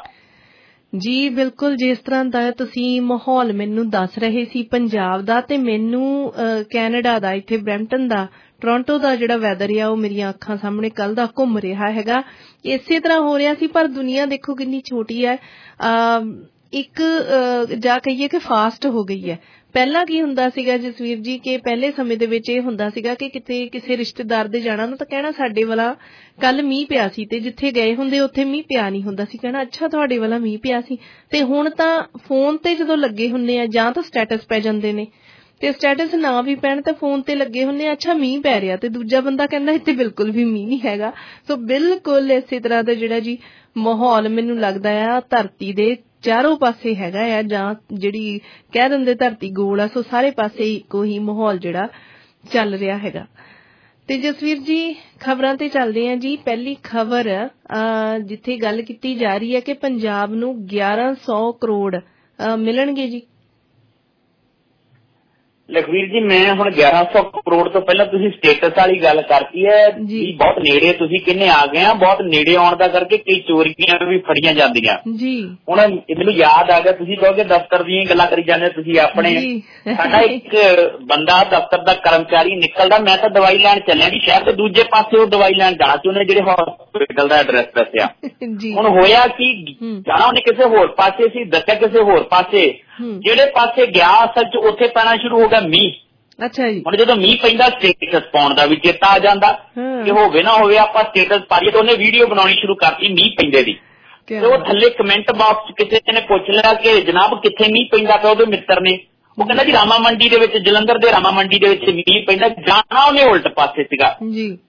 Q: ਜੀ ਬਿਲਕੁਲ, ਜਿਸ ਤਰ੍ਹਾਂ ਦਾ ਤੁਸੀਂ ਮਾਹੌਲ ਮੈਨੂੰ ਦੱਸ ਰਹੇ ਸੀ ਪੰਜਾਬ ਦਾ, ਤੇ ਮੈਨੂੰ ਕੈਨੇਡਾ ਦਾ, ਇੱਥੇ ਬਰੈਂਪਟਨ ਦਾ, ਟੋਰਾਂਟੋ ਦਾ ਜਿਹੜਾ ਵੈਦਰ ਆ ਉਹ ਮੇਰੀਆਂ ਅੱਖਾਂ ਸਾਹਮਣੇ ਕੱਲ ਦਾ ਘੁੰਮ ਰਿਹਾ ਹੈਗਾ। ਇਸੇ ਤਰ੍ਹਾਂ ਹੋ ਰਿਹਾ ਸੀ, ਪਰ ਦੁਨੀਆ ਦੇਖੋ ਕਿੰਨੀ ਛੋਟੀ ਹੈ। ਇੱਕ ਜਾਂ ਕਹੀਏ ਕਿ ਫਾਸਟ ਹੋ ਗਈ ਹੈ। ਪਹਿਲਾਂ ਕੀ ਹੁੰਦਾ ਸੀਗਾ ਜਸਵੀਰ ਜੀ ਕਿ ਪਹਿਲੇ ਸਮੇਂ ਦੇ ਵਿੱਚ ਇਹ ਹੁੰਦਾ ਸੀਗਾ ਕਿ ਕਿਤੇ ਕਿਸੇ ਰਿਸ਼ਤੇਦਾਰ ਦੇ ਜਾਣਾ ਨੂੰ ਤਾਂ ਕਹਿਣਾ ਸਾਡੇ ਵਾਲਾ ਕੱਲ ਮੀਂਹ ਪਿਆ ਸੀ, ਤੇ ਜਿੱਥੇ ਗਏ ਹੁੰਦੇ ਉੱਥੇ ਮੀਂਹ ਪਿਆ ਨਹੀਂ ਹੁੰਦਾ ਸੀ, ਕਹਿਣਾ ਅੱਛਾ ਤੁਹਾਡੇ ਵਾਲਾ ਮੀਂਹ ਪਿਆ ਸੀ। ਤੇ ਹੁਣ ਤਾਂ ਫੋਨ ਤੇ ਜਦੋਂ ਲੱਗੇ ਹੁੰਦੇ ਆ ਜਾਂ ਤਾਂ ਸਟੇਟਸ ਪੈ ਜਾਂਦੇ ਨੇ, ਤੇ ਸਟੇਟਸ ਨਾ ਵੀ ਪੈਣ ਤਾਂ ਫੋਨ ਤੇ ਲੱਗੇ ਹੁੰਦੇ ਆ ਅੱਛਾ ਮੀਂਹ ਪੈ ਰਿਹਾ, ਤੇ ਦੂਜਾ ਬੰਦਾ ਕਹਿੰਦਾ ਇੱਥੇ ਬਿਲਕੁਲ ਵੀ ਮੀਂਹ ਨਹੀਂ ਹੈਗਾ। ਸੋ ਬਿਲਕੁਲ ਇਸੇ ਤਰ੍ਹਾਂ ਦਾ ਜਿਹੜਾ ਜੀ ਮਾਹੌਲ ਮੈਨੂੰ ਲੱਗਦਾ ਆ ਧਰਤੀ ਦੇ ਚਾਰੋਂ ਪਾਸੇ ਹੈਗਾ ਆ, ਜਾਂ ਜਿਹੜੀ ਕਹਿ ਦਿੰਦੇ ਧਰਤੀ ਗੋਲ ਆ, ਸੋ ਸਾਰੇ ਪਾਸੇ ਇੱਕੋ ਹੀ ਮਾਹੌਲ ਜਿਹੜਾ ਚੱਲ ਰਿਹਾ ਹੈਗਾ। ਤੇ ਜਸਵੀਰ ਜੀ ਖਬਰਾਂ ਤੇ ਚੱਲਦੇ ਆ ਜੀ। ਪਹਿਲੀ ਖਬਰ ਜਿੱਥੇ ਗੱਲ ਕੀਤੀ ਜਾ ਰਹੀ ਹੈ ਕਿ ਪੰਜਾਬ ਨੂੰ 1100 ਕਰੋੜ ਮਿਲਣਗੇ ਜੀ।
O: ਲਖਵੀਰ ਜੀ ਮੈਂ ਹੁਣ 1100 ਕਰੋੜ ਤੋਂ ਪਹਿਲਾਂ ਤੁਸੀਂ ਸਟੇਟਸ ਵਾਲੀ ਗੱਲ ਕਰਤੀ ਹੈ ਜੀ, ਬਹੁਤ ਨੇੜੇ ਤੁਸੀਂ ਕਿੰਨੇ ਆ ਗਏ ਆ। ਬਹੁਤ ਨੇੜੇ ਆਉਣ ਦਾ ਕਰਕੇ ਕਈ ਚੋਰੀਆਂ ਵੀ ਫੜੀਆਂ ਜਾਂਦੀਆਂ ਜੀ। ਹੁਣ ਮੈਨੂੰ ਯਾਦ ਆ ਗਿਆ, ਤੁਸੀਂ ਕਹੋਗੇ ਦਫ਼ਤਰ ਦੀਆਂ ਗੱਲਾਂ ਕਰੀ ਜਾਂਦੇ ਤੁਸੀਂ ਆਪਣੇ। ਸਾਡਾ ਇੱਕ ਬੰਦਾ ਦਫ਼ਤਰ ਦਾ ਕਰਮਚਾਰੀ ਨਿਕਲਦਾ, ਮੈਂ ਤਾਂ ਦਵਾਈ ਲੈਣ ਚੱਲਿਆ ਜੀ ਸ਼ਹਿਰ ਦੇ ਦੂਜੇ ਪਾਸੇ, ਉਹ ਦਵਾਈ ਲੈਣ ਜਾਣਾ ਸੀ, ਉਹਨੇ ਜਿਹੜੇ ਹਸਪੀਟਲ ਦਾ ਐਡਰੈਸ ਦੱਸਿਆ। ਹੁਣ ਹੋਇਆ ਕਿ ਜਾਣਾ ਉਹਨੇ ਕਿਸੇ ਹੋਰ ਪਾਸੇ ਸੀ, ਦੱਸਿਆ ਕਿਸੇ ਹੋਰ ਪਾਸੇ, ਜਿਹੜੇ ਪਾਸੇ ਗਿਆ ਅਸਲ ਚ ਉੱਥੇ ਪੈਣਾ ਸ਼ੁਰੂ ਹੋ ਗਿਆ ਮੀਂਹ। ਅੱਛਾ ਜੀ। ਹੁਣ ਜਦੋਂ ਮੀਂਹ ਪੈਂਦਾ ਸਟੇਟਸ ਪਾਉਣ ਦਾ ਵੀ ਚੇਤਾ ਆ ਜਾਂਦਾ ਕਿ ਹੋਵੇ ਨਾ ਹੋਵੇ ਆਪਾਂ ਸਟੇਟਸ ਪਾਈਏ, ਤਾਂ ਉਹਨੇ ਵੀਡੀਓ ਬਣਾਉਣੀ ਸ਼ੁਰੂ ਕਰਤੀ ਮੀਂਹ ਪੈਂਦੇ ਦੀ। ਤੇ ਉਹ ਥੱਲੇ ਕਮੈਂਟ ਬਾਕਸ ਚ ਕਿਸੇ ਨੇ ਪੁੱਛ ਲਿਆ ਕਿ ਜਨਾਬ ਕਿੱਥੇ ਮੀਂਹ ਪੈਂਦਾ ਪਿਆ, ਉਹਦੇ ਮਿੱਤਰ ਨੇ। ਉਹ ਕਹਿੰਦਾ ਜੀ ਰਾਮਾ ਮੰਡੀ ਦੇ ਵਿੱਚ, ਜਲੰਧਰ ਦੇ ਰਾਮਾ ਮੰਡੀ ਦੇ ਵਿੱਚ ਮੀਂਹ ਪੈਂਦਾ। ਜਾਣਾ ਉਹਨੇ ਉਲਟ ਪਾਸੇ ਸੀਗਾ।